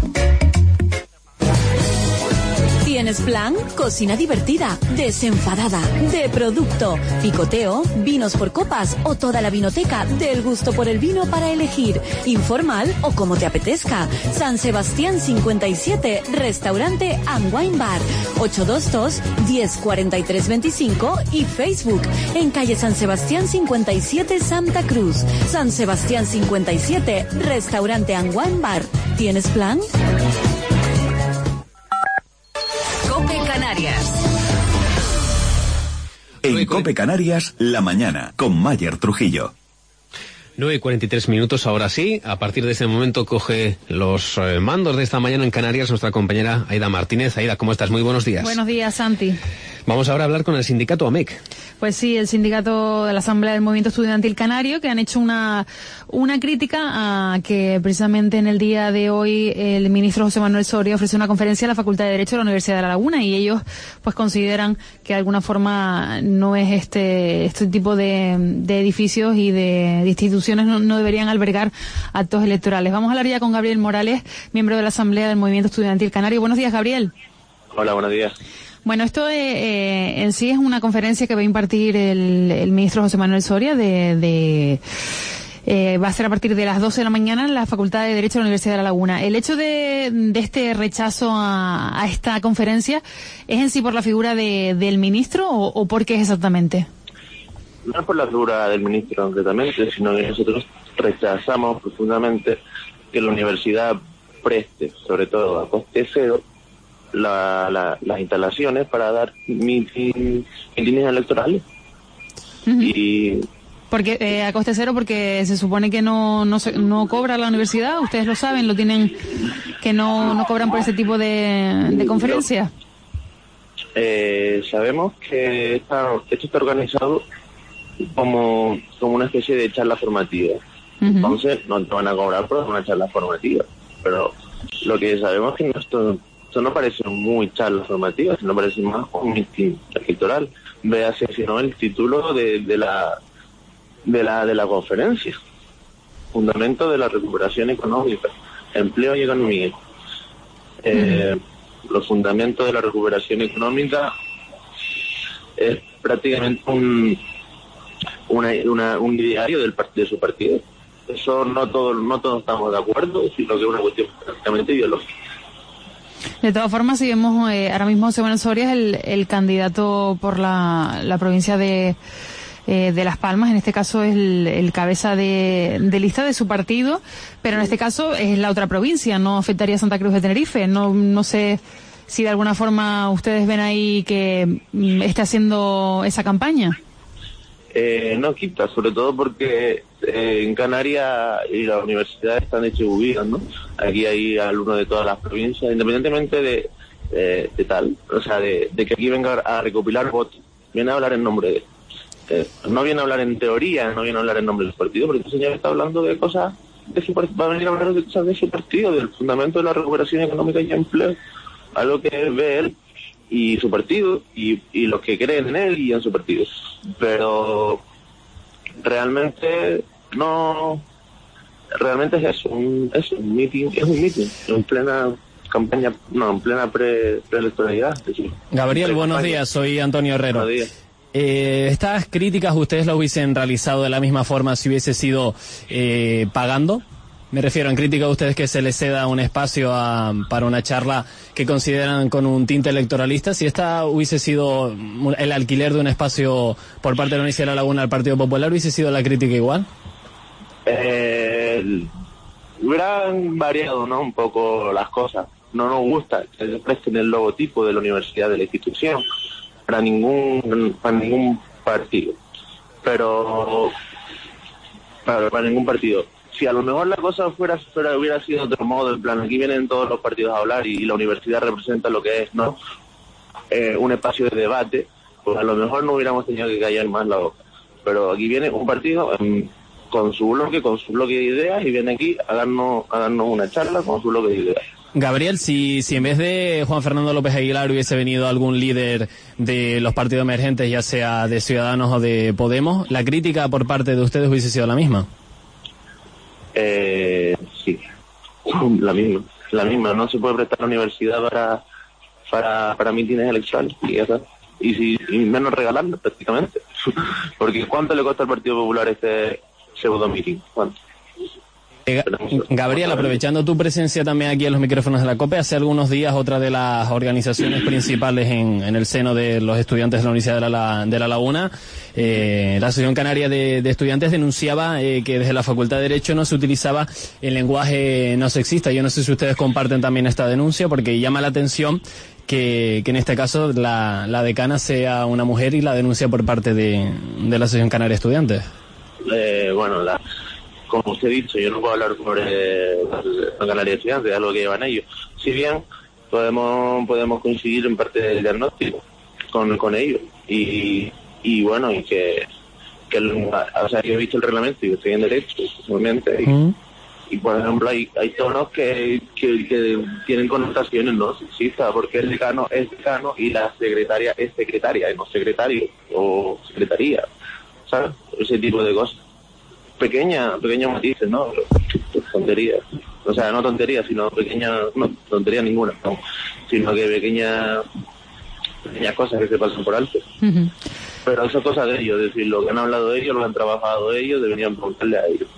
¿Tienes plan? Cocina divertida, desenfadada, de producto, picoteo, vinos por copas o toda la vinoteca del gusto por el vino para elegir. Informal o como te apetezca. San Sebastián cincuenta y siete, Restaurante and Wine Bar, ocho dos dos, diez, cuarenta y tres, veinticinco y Facebook en calle San Sebastián cincuenta y siete, Santa Cruz. San Sebastián cincuenta y siete, Restaurante and Wine Bar. ¿Tienes plan? Canarias. En COPE Canarias, la mañana, con Mayer Trujillo. nueve y cuarenta y tres minutos, ahora sí. A partir de este momento coge los eh, mandos de esta mañana en Canarias nuestra compañera Aida Martínez. Aida, ¿cómo estás? Muy buenos días. Buenos días, Santi. Vamos ahora a hablar con el sindicato A M E C. Pues sí, el sindicato de la Asamblea del Movimiento Estudiantil Canario, que han hecho una una crítica a que precisamente en el día de hoy el ministro José Manuel Soria ofreció una conferencia a la Facultad de Derecho de la Universidad de La Laguna, y ellos pues consideran que de alguna forma no es este este tipo de, de edificios y de, de instituciones no, no deberían albergar actos electorales. Vamos a hablar ya con Gabriel Morales, miembro de la Asamblea del Movimiento Estudiantil Canario. Buenos días, Gabriel. Hola, buenos días. Bueno, esto eh, en sí es una conferencia que va a impartir el, el ministro José Manuel Soria de... de eh, va a ser a partir de las doce de la mañana en la Facultad de Derecho de la Universidad de La Laguna. ¿El hecho de, de este rechazo a, a esta conferencia es en sí por la figura de, del ministro o, o por qué es exactamente? No es por la figura del ministro concretamente, sino que nosotros rechazamos profundamente que la universidad preste, sobre todo a coste cero, La, la, las instalaciones para dar mítines electorales. Uh-huh. Y porque eh, a coste cero, porque se supone que no no, se, no cobra la universidad, ustedes lo saben, lo tienen, que no, no cobran por ese tipo de, de conferencias. Eh, sabemos que está, esto está organizado como, como una especie de charla formativa. Uh-huh. Entonces no te van a cobrar por una charla formativa, pero lo que sabemos es que nuestro Eso no parece muy charla formativa, sino parece más un mitin electoral. Véase si no el título de, de la de la de la conferencia. Fundamento de la recuperación económica, empleo y economía. Eh, uh-huh. Los fundamentos de la recuperación económica es prácticamente un una, una, un ideario del de su partido. Eso no todos no todos estamos de acuerdo, sino que es una cuestión prácticamente ideológica. De todas formas, si vemos, eh, ahora mismo José Manuel Soria es el, el candidato por la, la provincia de, eh, de Las Palmas, en este caso es el, el cabeza de, de lista de su partido, pero en este caso es la otra provincia, no afectaría a Santa Cruz de Tenerife. No, no sé si de alguna forma ustedes ven ahí que mm, esté haciendo esa campaña. Eh, no quita, sobre todo porque eh, en Canarias y las universidades están distribuidas, ¿no? Aquí hay alumnos de todas las provincias, independientemente de, de, de tal, o sea, de, de que aquí venga a recopilar votos, viene a hablar en nombre de... Eh, no viene a hablar en teoría, no viene a hablar en nombre del partido, porque este señor está hablando de cosas, de su, va a venir a hablar de cosas de su partido, del fundamento de la recuperación económica y empleo, algo que ve él y su partido y, y los que creen en él y en su partido, pero realmente no realmente es eso, un, es un meeting, es un meeting en plena campaña, no, en plena pre, preelectoralidad. Gabriel, buenos días, soy Antonio Herrero. Buenos días. Eh, estas críticas ustedes las hubiesen realizado de la misma forma si hubiese sido eh, pagando. Me refiero en crítica a ustedes que se les ceda un espacio a, para una charla que consideran con un tinte electoralista. Si esta hubiese sido el alquiler de un espacio por parte de la Universidad de La Laguna al Partido Popular, ¿hubiese sido la crítica igual? Eh, hubieran variado, ¿no? Un poco las cosas. No nos gusta que se presten el logotipo de la universidad, de la institución, para ningún, para ningún partido. Pero para, para ningún partido. Si a lo mejor la cosa fuera, fuera hubiera sido de otro modo, en plan, aquí vienen todos los partidos a hablar y, y la universidad representa lo que es, ¿no? Eh, un espacio de debate, pues a lo mejor no hubiéramos tenido que callar más la boca. Pero aquí viene un partido eh, con su bloque, con su bloque de ideas, y viene aquí a darnos, a darnos una charla con su bloque de ideas. Gabriel, si, si en vez de Juan Fernando López Aguilar hubiese venido algún líder de los partidos emergentes, ya sea de Ciudadanos o de Podemos, ¿la crítica por parte de ustedes hubiese sido la misma? Eh, sí, la misma, la misma. No se puede prestar la universidad para para, para mítines electorales y ya está. Y, si, y menos regalarlo prácticamente. Porque ¿cuánto le cuesta al Partido Popular este pseudo meeting? ¿Cuánto? Eh, Gabriel, aprovechando tu presencia también aquí en los micrófonos de la COPE, hace algunos días otra de las organizaciones principales en, en el seno de los estudiantes de la Universidad de La, de la Laguna, eh, la Asociación Canaria de, de Estudiantes, denunciaba eh, que desde la Facultad de Derecho no se utilizaba el lenguaje no sexista. Yo no sé si ustedes comparten también esta denuncia, porque llama la atención que, que en este caso la, la decana sea una mujer y la denuncia por parte de, de la Asociación Canaria de Estudiantes. Eh, bueno, la... Como usted ha dicho, yo no puedo hablar sobre la Canaria de Estudiantes, es algo que llevan ellos. Si bien podemos podemos coincidir en parte del diagnóstico, con, con ellos. Y, y bueno, y que, que el, o sea, yo he visto el reglamento y estoy en derecho, obviamente, y, mm. y por ejemplo hay, hay tonos que, que, que tienen connotaciones no sexistas, porque el decano es decano y la secretaria es secretaria, y no secretario o secretaría, ¿sabes? Ese tipo de cosas. Pequeña, pequeños matices, ¿no? Tonterías. O sea, no tonterías, sino pequeñas, no tontería ninguna, no, sino que pequeñas pequeñas cosas que se pasan por alto. Uh-huh. Pero eso es cosa de ellos, es decir, lo que han hablado ellos, lo que han trabajado ellos, deberían preguntarle a ellos.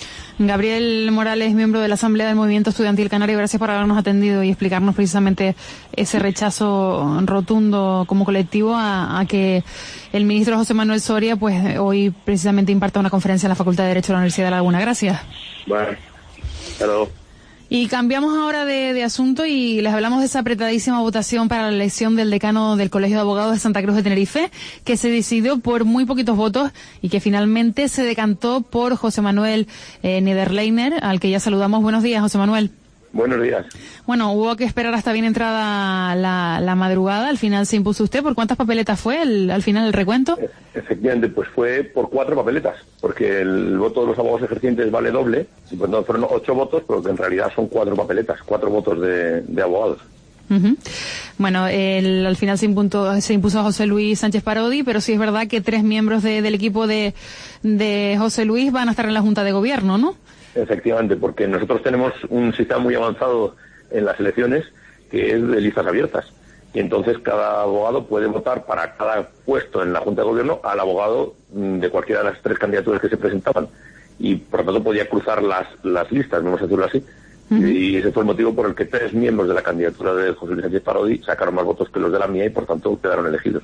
Gabriel Morales, miembro de la Asamblea del Movimiento Estudiantil Canario, gracias por habernos atendido y explicarnos precisamente ese rechazo rotundo como colectivo a, a que el ministro José Manuel Soria pues hoy precisamente imparta una conferencia en la Facultad de Derecho de la Universidad de Laguna. Gracias. Bueno, hasta luego. Y cambiamos ahora de, de asunto y les hablamos de esa apretadísima votación para la elección del decano del Colegio de Abogados de Santa Cruz de Tenerife, que se decidió por muy poquitos votos y que finalmente se decantó por José Manuel eh, Niederleiner, al que ya saludamos. Buenos días, José Manuel. Buenos días. Bueno, hubo que esperar hasta bien entrada la, la madrugada. Al final se impuso usted. ¿Por cuántas papeletas fue el, al final el recuento? Efectivamente, pues fue por cuatro papeletas, porque el voto de los abogados ejercientes vale doble, y pues no, fueron ocho votos, pero que en realidad son cuatro papeletas, cuatro votos de, de abogados. Uh-huh. Bueno, el, al final se impuso, se impuso a José Luis Sánchez Parodi, pero sí es verdad que tres miembros de, del equipo de, de José Luis van a estar en la Junta de Gobierno, ¿no? Efectivamente, porque nosotros tenemos un sistema muy avanzado en las elecciones que es de listas abiertas. Y entonces cada abogado puede votar para cada puesto en la Junta de Gobierno al abogado de cualquiera de las tres candidaturas que se presentaban. Y por lo tanto podía cruzar las, las listas, vamos a decirlo así. Uh-huh. Y ese fue el motivo por el que tres miembros de la candidatura de José Luis Sánchez Parodi sacaron más votos que los de la mía y por tanto quedaron elegidos.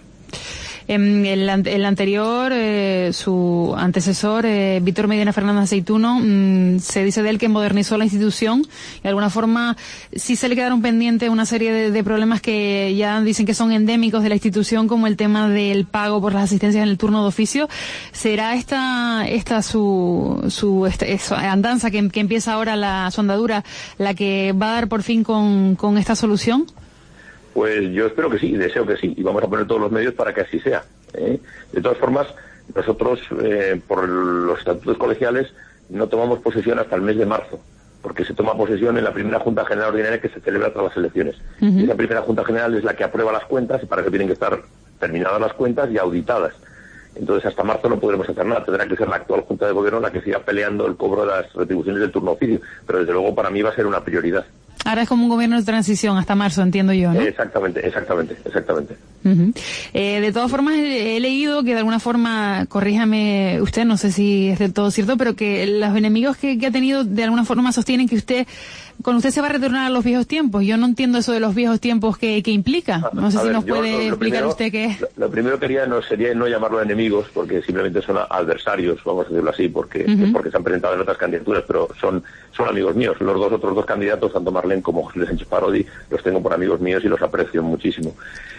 El, el anterior, eh, su antecesor, eh, Víctor Medina Fernández Aceituno, mmm, se dice de él que modernizó la institución y de alguna forma sí se le quedaron pendientes una serie de, de problemas que ya dicen que son endémicos de la institución, como el tema del pago por las asistencias en el turno de oficio. ¿Será esta esta su su este, eso, andanza que, que empieza ahora la su andadura la que va a dar por fin con, con esta solución? Pues yo espero que sí, deseo que sí, y vamos a poner todos los medios para que así sea, ¿eh? De todas formas, nosotros, eh, por los estatutos colegiales, no tomamos posesión hasta el mes de marzo, porque se toma posesión en la primera Junta General Ordinaria que se celebra tras las elecciones. Uh-huh. Y esa primera Junta General es la que aprueba las cuentas, y para eso tienen que estar terminadas las cuentas y auditadas. Entonces, hasta marzo no podremos hacer nada, tendrá que ser la actual Junta de Gobierno la que siga peleando el cobro de las retribuciones del turno oficio, pero desde luego para mí va a ser una prioridad. Ahora es como un gobierno de transición hasta marzo, entiendo yo, ¿no? Exactamente, exactamente, exactamente. Uh-huh. Eh, de todas formas, he, he leído que de alguna forma, corríjame usted, no sé si es del todo cierto, pero que los enemigos que, que ha tenido de alguna forma sostienen que usted, con usted se va a retornar a los viejos tiempos. Yo no entiendo eso de los viejos tiempos que, que implica. No sé a si ver, nos puede lo, lo explicar primero, usted qué es. Lo, lo primero quería no sería no llamarlo enemigos, porque simplemente son adversarios, vamos a decirlo así, porque uh-huh. porque se han presentado en otras candidaturas, pero son son amigos míos. Los dos otros dos candidatos, tanto Marlene como José Luis Sánchez Parodi, los tengo por amigos míos y los aprecio muchísimo.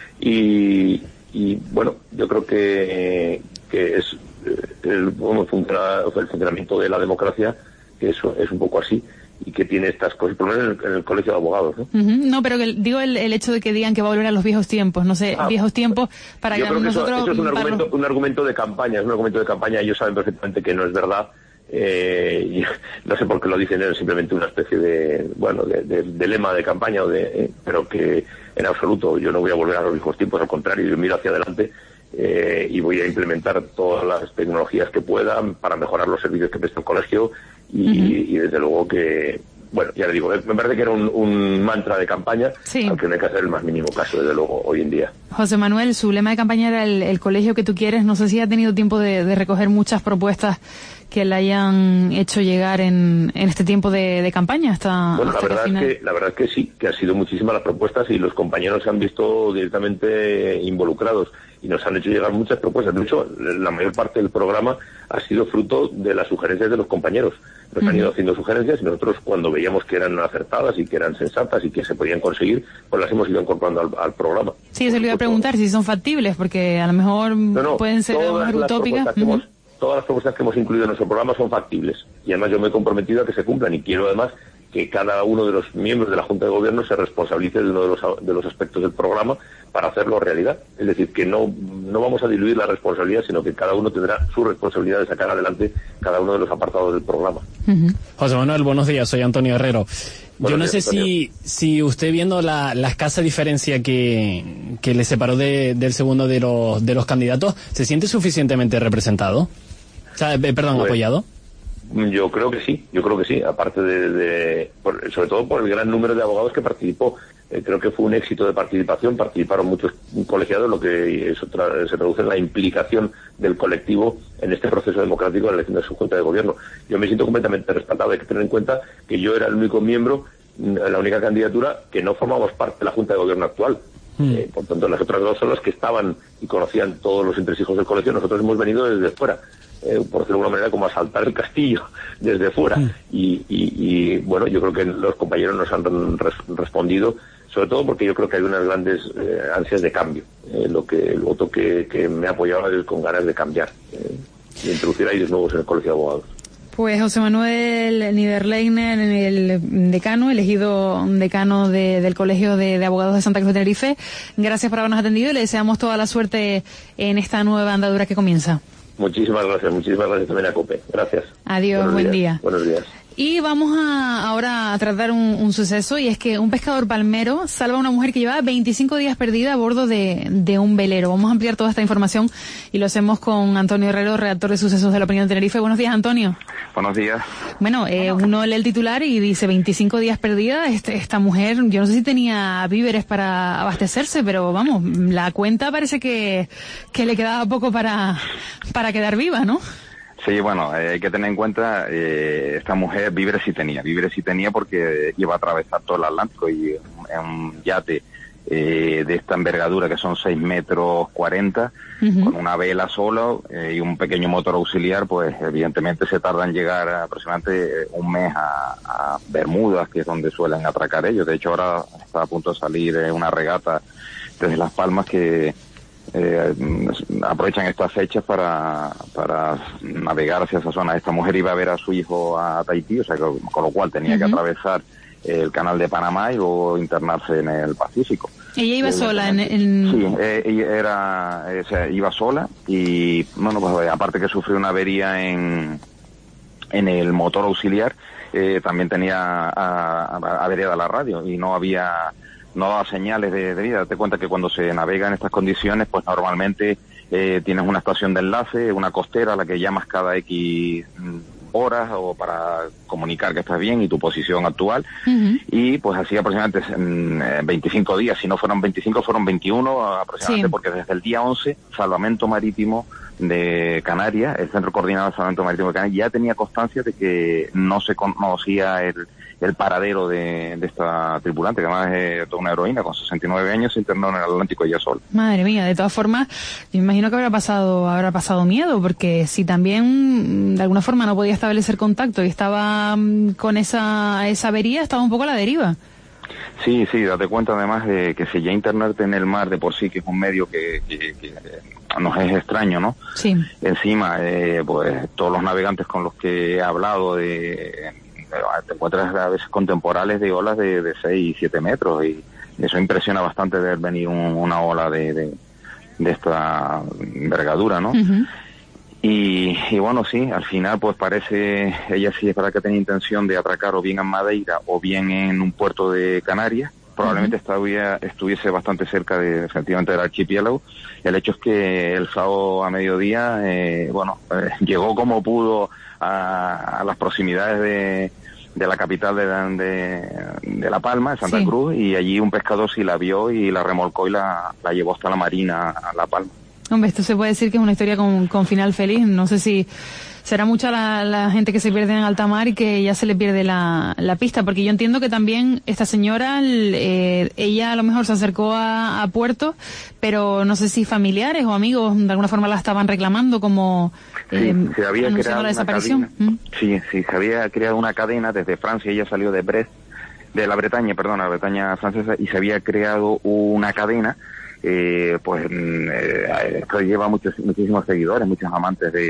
Y, y bueno, yo creo que, que es el, bueno, funciona, el funcionamiento de la democracia, que eso es un poco así, y que tiene estas cosas, por lo menos en el, en el Colegio de Abogados, ¿no? Uh-huh. No, pero que, digo el, el hecho de que digan que va a volver a los viejos tiempos, no sé, ah, viejos tiempos para yo que creo que nosotros... Eso, eso es un argumento, los... un argumento de campaña, es un argumento de campaña, ellos saben perfectamente que no es verdad. Eh, no sé por qué lo dicen, es simplemente una especie de, bueno, de, de, de lema de campaña, o de, eh, pero que en absoluto yo no voy a volver a los viejos tiempos, al contrario, yo miro hacia adelante eh, y voy a implementar todas las tecnologías que puedan para mejorar los servicios que presta el colegio y, uh-huh. y desde luego que, bueno, ya le digo, me parece que era un, un mantra de campaña, sí. al que no hay que hacer el más mínimo caso, desde luego, hoy en día. José Manuel, su lema de campaña era el, el colegio que tú quieres. No sé si ha tenido tiempo de, de recoger muchas propuestas que le hayan hecho llegar en, en este tiempo de, de campaña hasta, bueno, hasta la verdad que final... es que la verdad es que sí, que han sido muchísimas las propuestas y los compañeros se han visto directamente involucrados y nos han hecho llegar muchas propuestas. De hecho, la mayor parte del programa ha sido fruto de las sugerencias de los compañeros. Nos uh-huh. han ido haciendo sugerencias y nosotros, cuando veíamos que eran acertadas y que eran sensatas y que se podían conseguir, pues las hemos ido incorporando al, al programa. Sí, eso le iba a preguntar si son factibles, porque a lo mejor no, no, pueden ser unas utópicas. Todas las propuestas que hemos incluido en nuestro programa son factibles y además yo me he comprometido a que se cumplan y quiero además que cada uno de los miembros de la Junta de Gobierno se responsabilice de uno de los, de los aspectos del programa para hacerlo realidad. Es decir, que no, no vamos a diluir la responsabilidad, sino que cada uno tendrá su responsabilidad de sacar adelante cada uno de los apartados del programa. Uh-huh. José Manuel, buenos días, soy Antonio Herrero. Yo no sé Antonio. si si usted, viendo la, la escasa diferencia que, que le separó de, del segundo de los, de los candidatos, ¿se siente suficientemente representado? O sea, eh, perdón, Pues, apoyado. Yo creo que sí, yo creo que sí, aparte de, de por, sobre todo por el gran número de abogados que participó. Eh, creo que fue un éxito de participación, participaron muchos colegiados, lo que eso tra- se traduce en la implicación del colectivo en este proceso democrático de la elección de su Junta de Gobierno. Yo me siento completamente respaldado. Hay que tener en cuenta que yo era el único miembro, la única candidatura que no formamos parte de la Junta de Gobierno actual. Mm. Eh, por tanto, las otras dos son las que estaban y conocían todos los entresijos del colegio. Nosotros hemos venido desde fuera. Eh, por decirlo de alguna manera, como asaltar el castillo desde fuera. Mm. Y, y, y, bueno, yo creo que los compañeros nos han res respondido, sobre todo porque yo creo que hay unas grandes eh, ansias de cambio. Eh, lo que el voto que, que me ha apoyado es con ganas de cambiar, eh, de introducir aires nuevos en el Colegio de Abogados. Pues José Manuel Niederleiner, el decano, elegido decano de, del Colegio de, de Abogados de Santa Cruz de Tenerife, gracias por habernos atendido y le deseamos toda la suerte en esta nueva andadura que comienza. Muchísimas gracias, muchísimas gracias también a COPE. Gracias. Adiós, Buenos buen días. día. Buenos días. Y vamos a, ahora a tratar un, un suceso, y es que un pescador palmero salva a una mujer que llevaba veinticinco días perdida a bordo de, de un velero. Vamos a ampliar toda esta información y lo hacemos con Antonio Herrero, redactor de Sucesos de La Opinión de Tenerife. Buenos días, Antonio. Buenos días. Bueno, eh, uno lee el titular y dice veinticinco días perdida. Este, esta mujer, yo no sé si tenía víveres para abastecerse, pero vamos, la cuenta parece que, que le quedaba poco para, para quedar viva, ¿no? Sí, bueno, eh, hay que tener en cuenta, eh, esta mujer víveres sí tenía, víveres sí tenía porque iba a atravesar todo el Atlántico y en un yate eh, de esta envergadura que son seis metros cuarenta, uh-huh. con una vela solo eh, y un pequeño motor auxiliar, pues evidentemente se tarda en llegar aproximadamente un mes a, a Bermudas, que es donde suelen atracar ellos. De hecho, ahora está a punto de salir eh, una regata desde Las Palmas que Eh, aprovechan estas fechas para, para navegar hacia esa zona. Esta mujer iba a ver a su hijo a Tahití, o sea, que, con lo cual tenía uh-huh. que atravesar el canal de Panamá y luego internarse en el Pacífico. ¿Ella iba eh, sola? En, en... Sí, eh, ella era, eh, o sea, iba sola y, bueno, pues aparte que sufrió una avería en, en el motor auxiliar, eh, también tenía averiada la radio y no había... no daba señales de, de vida. Te cuenta que cuando se navega en estas condiciones, pues normalmente eh, tienes una estación de enlace, una costera a la que llamas cada X horas o para comunicar que estás bien y tu posición actual. Uh-huh. Y pues así aproximadamente en veinticinco días, si no fueron veinticinco, fueron veintiuno aproximadamente, sí. Porque desde el día once, Salvamento Marítimo de Canarias, el Centro Coordinado de Salvamento Marítimo de Canarias, ya tenía constancia de que no se conocía el el paradero de, de esta tripulante, que además es toda una heroína, con sesenta y nueve años, se internó en el Atlántico ella sola. Madre mía, de todas formas, yo me imagino que habrá pasado, habrá pasado miedo, porque si también de alguna forma no podía establecer contacto y estaba con esa, esa avería, estaba un poco a la deriva. Sí, sí, date cuenta además de que si ya internarte en el mar de por sí, que es un medio que, que, que nos es extraño, ¿no? Sí. Encima, eh, pues todos los navegantes con los que he hablado de... te encuentras a veces con temporales de olas de, de seis y siete metros y eso impresiona bastante ver venir un, una ola de, de, de esta envergadura, ¿no? Uh-huh. y, y bueno, sí, al final pues parece, ella sí es verdad que tenía intención de atracar o bien en Madeira o bien en un puerto de Canarias, probablemente uh-huh. estuviera, estuviese bastante cerca de, efectivamente, del archipiélago. El hecho es que el sábado a mediodía, eh, bueno, eh, llegó como pudo a, a las proximidades de, de la capital de, de, de La Palma, de Santa sí. Cruz, y allí un pescador sí la vio y la remolcó y la, la llevó hasta la marina a La Palma. Hombre, esto se puede decir que es una historia con, con final feliz. No sé si será mucha la, la gente que se pierde en alta mar y que ya se le pierde la, la pista, porque yo entiendo que también esta señora, eh, ella a lo mejor se acercó a, a puerto, pero no sé si familiares o amigos de alguna forma la estaban reclamando como eh, sí, se había anunciando la desaparición. ¿Mm? Sí, sí, se había creado una cadena desde Francia, ella salió de Brest, de la Bretaña, perdón, la Bretaña francesa, y se había creado una cadena. Eh, pues eh, esto lleva muchos, muchísimos seguidores, muchos amantes de,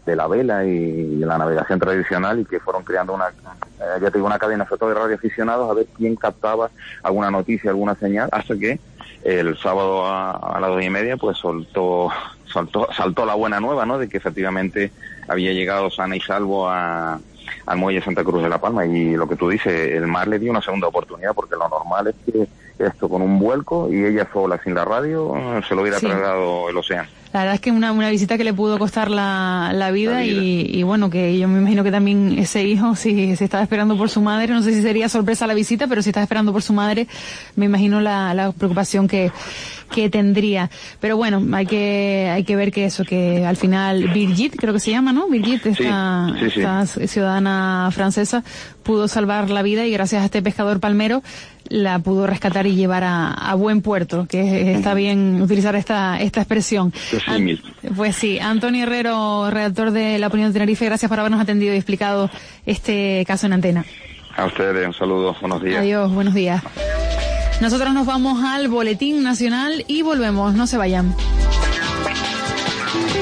de la vela y de la navegación tradicional, y que fueron creando una, eh, ya te digo, una cadena sobre todo de radioaficionados a ver quién captaba alguna noticia, alguna señal, hasta que el sábado a, a las dos y media pues soltó, saltó, saltó la buena nueva, ¿no? De que efectivamente había llegado sana y salvo a, al muelle Santa Cruz de la Palma. Y lo que tú dices, el mar le dio una segunda oportunidad, porque lo normal es que esto con un vuelco y ella sola sin la radio se lo hubiera Sí. tragado el océano. La verdad es que una, una visita que le pudo costar la, la, vida, la vida. Y, y bueno, que yo me imagino que también ese hijo, si, si estaba esperando por su madre, no sé si sería sorpresa la visita, pero si estaba esperando por su madre, me imagino la, la preocupación que, que tendría. Pero bueno, hay que, hay que ver que eso, que al final Birgit, creo que se llama, ¿no? Birgit, esta, sí, sí, sí. esta ciudadana francesa, pudo salvar la vida, y gracias a este pescador palmero la pudo rescatar y llevar a, a buen puerto, que está bien utilizar esta, esta expresión. An- pues sí, Antonio Herrero, redactor de La Opinión de Tenerife, gracias por habernos atendido y explicado este caso en antena. A ustedes, un saludo, buenos días. Adiós, buenos días. Nosotros nos vamos al Boletín Nacional y volvemos, no se vayan.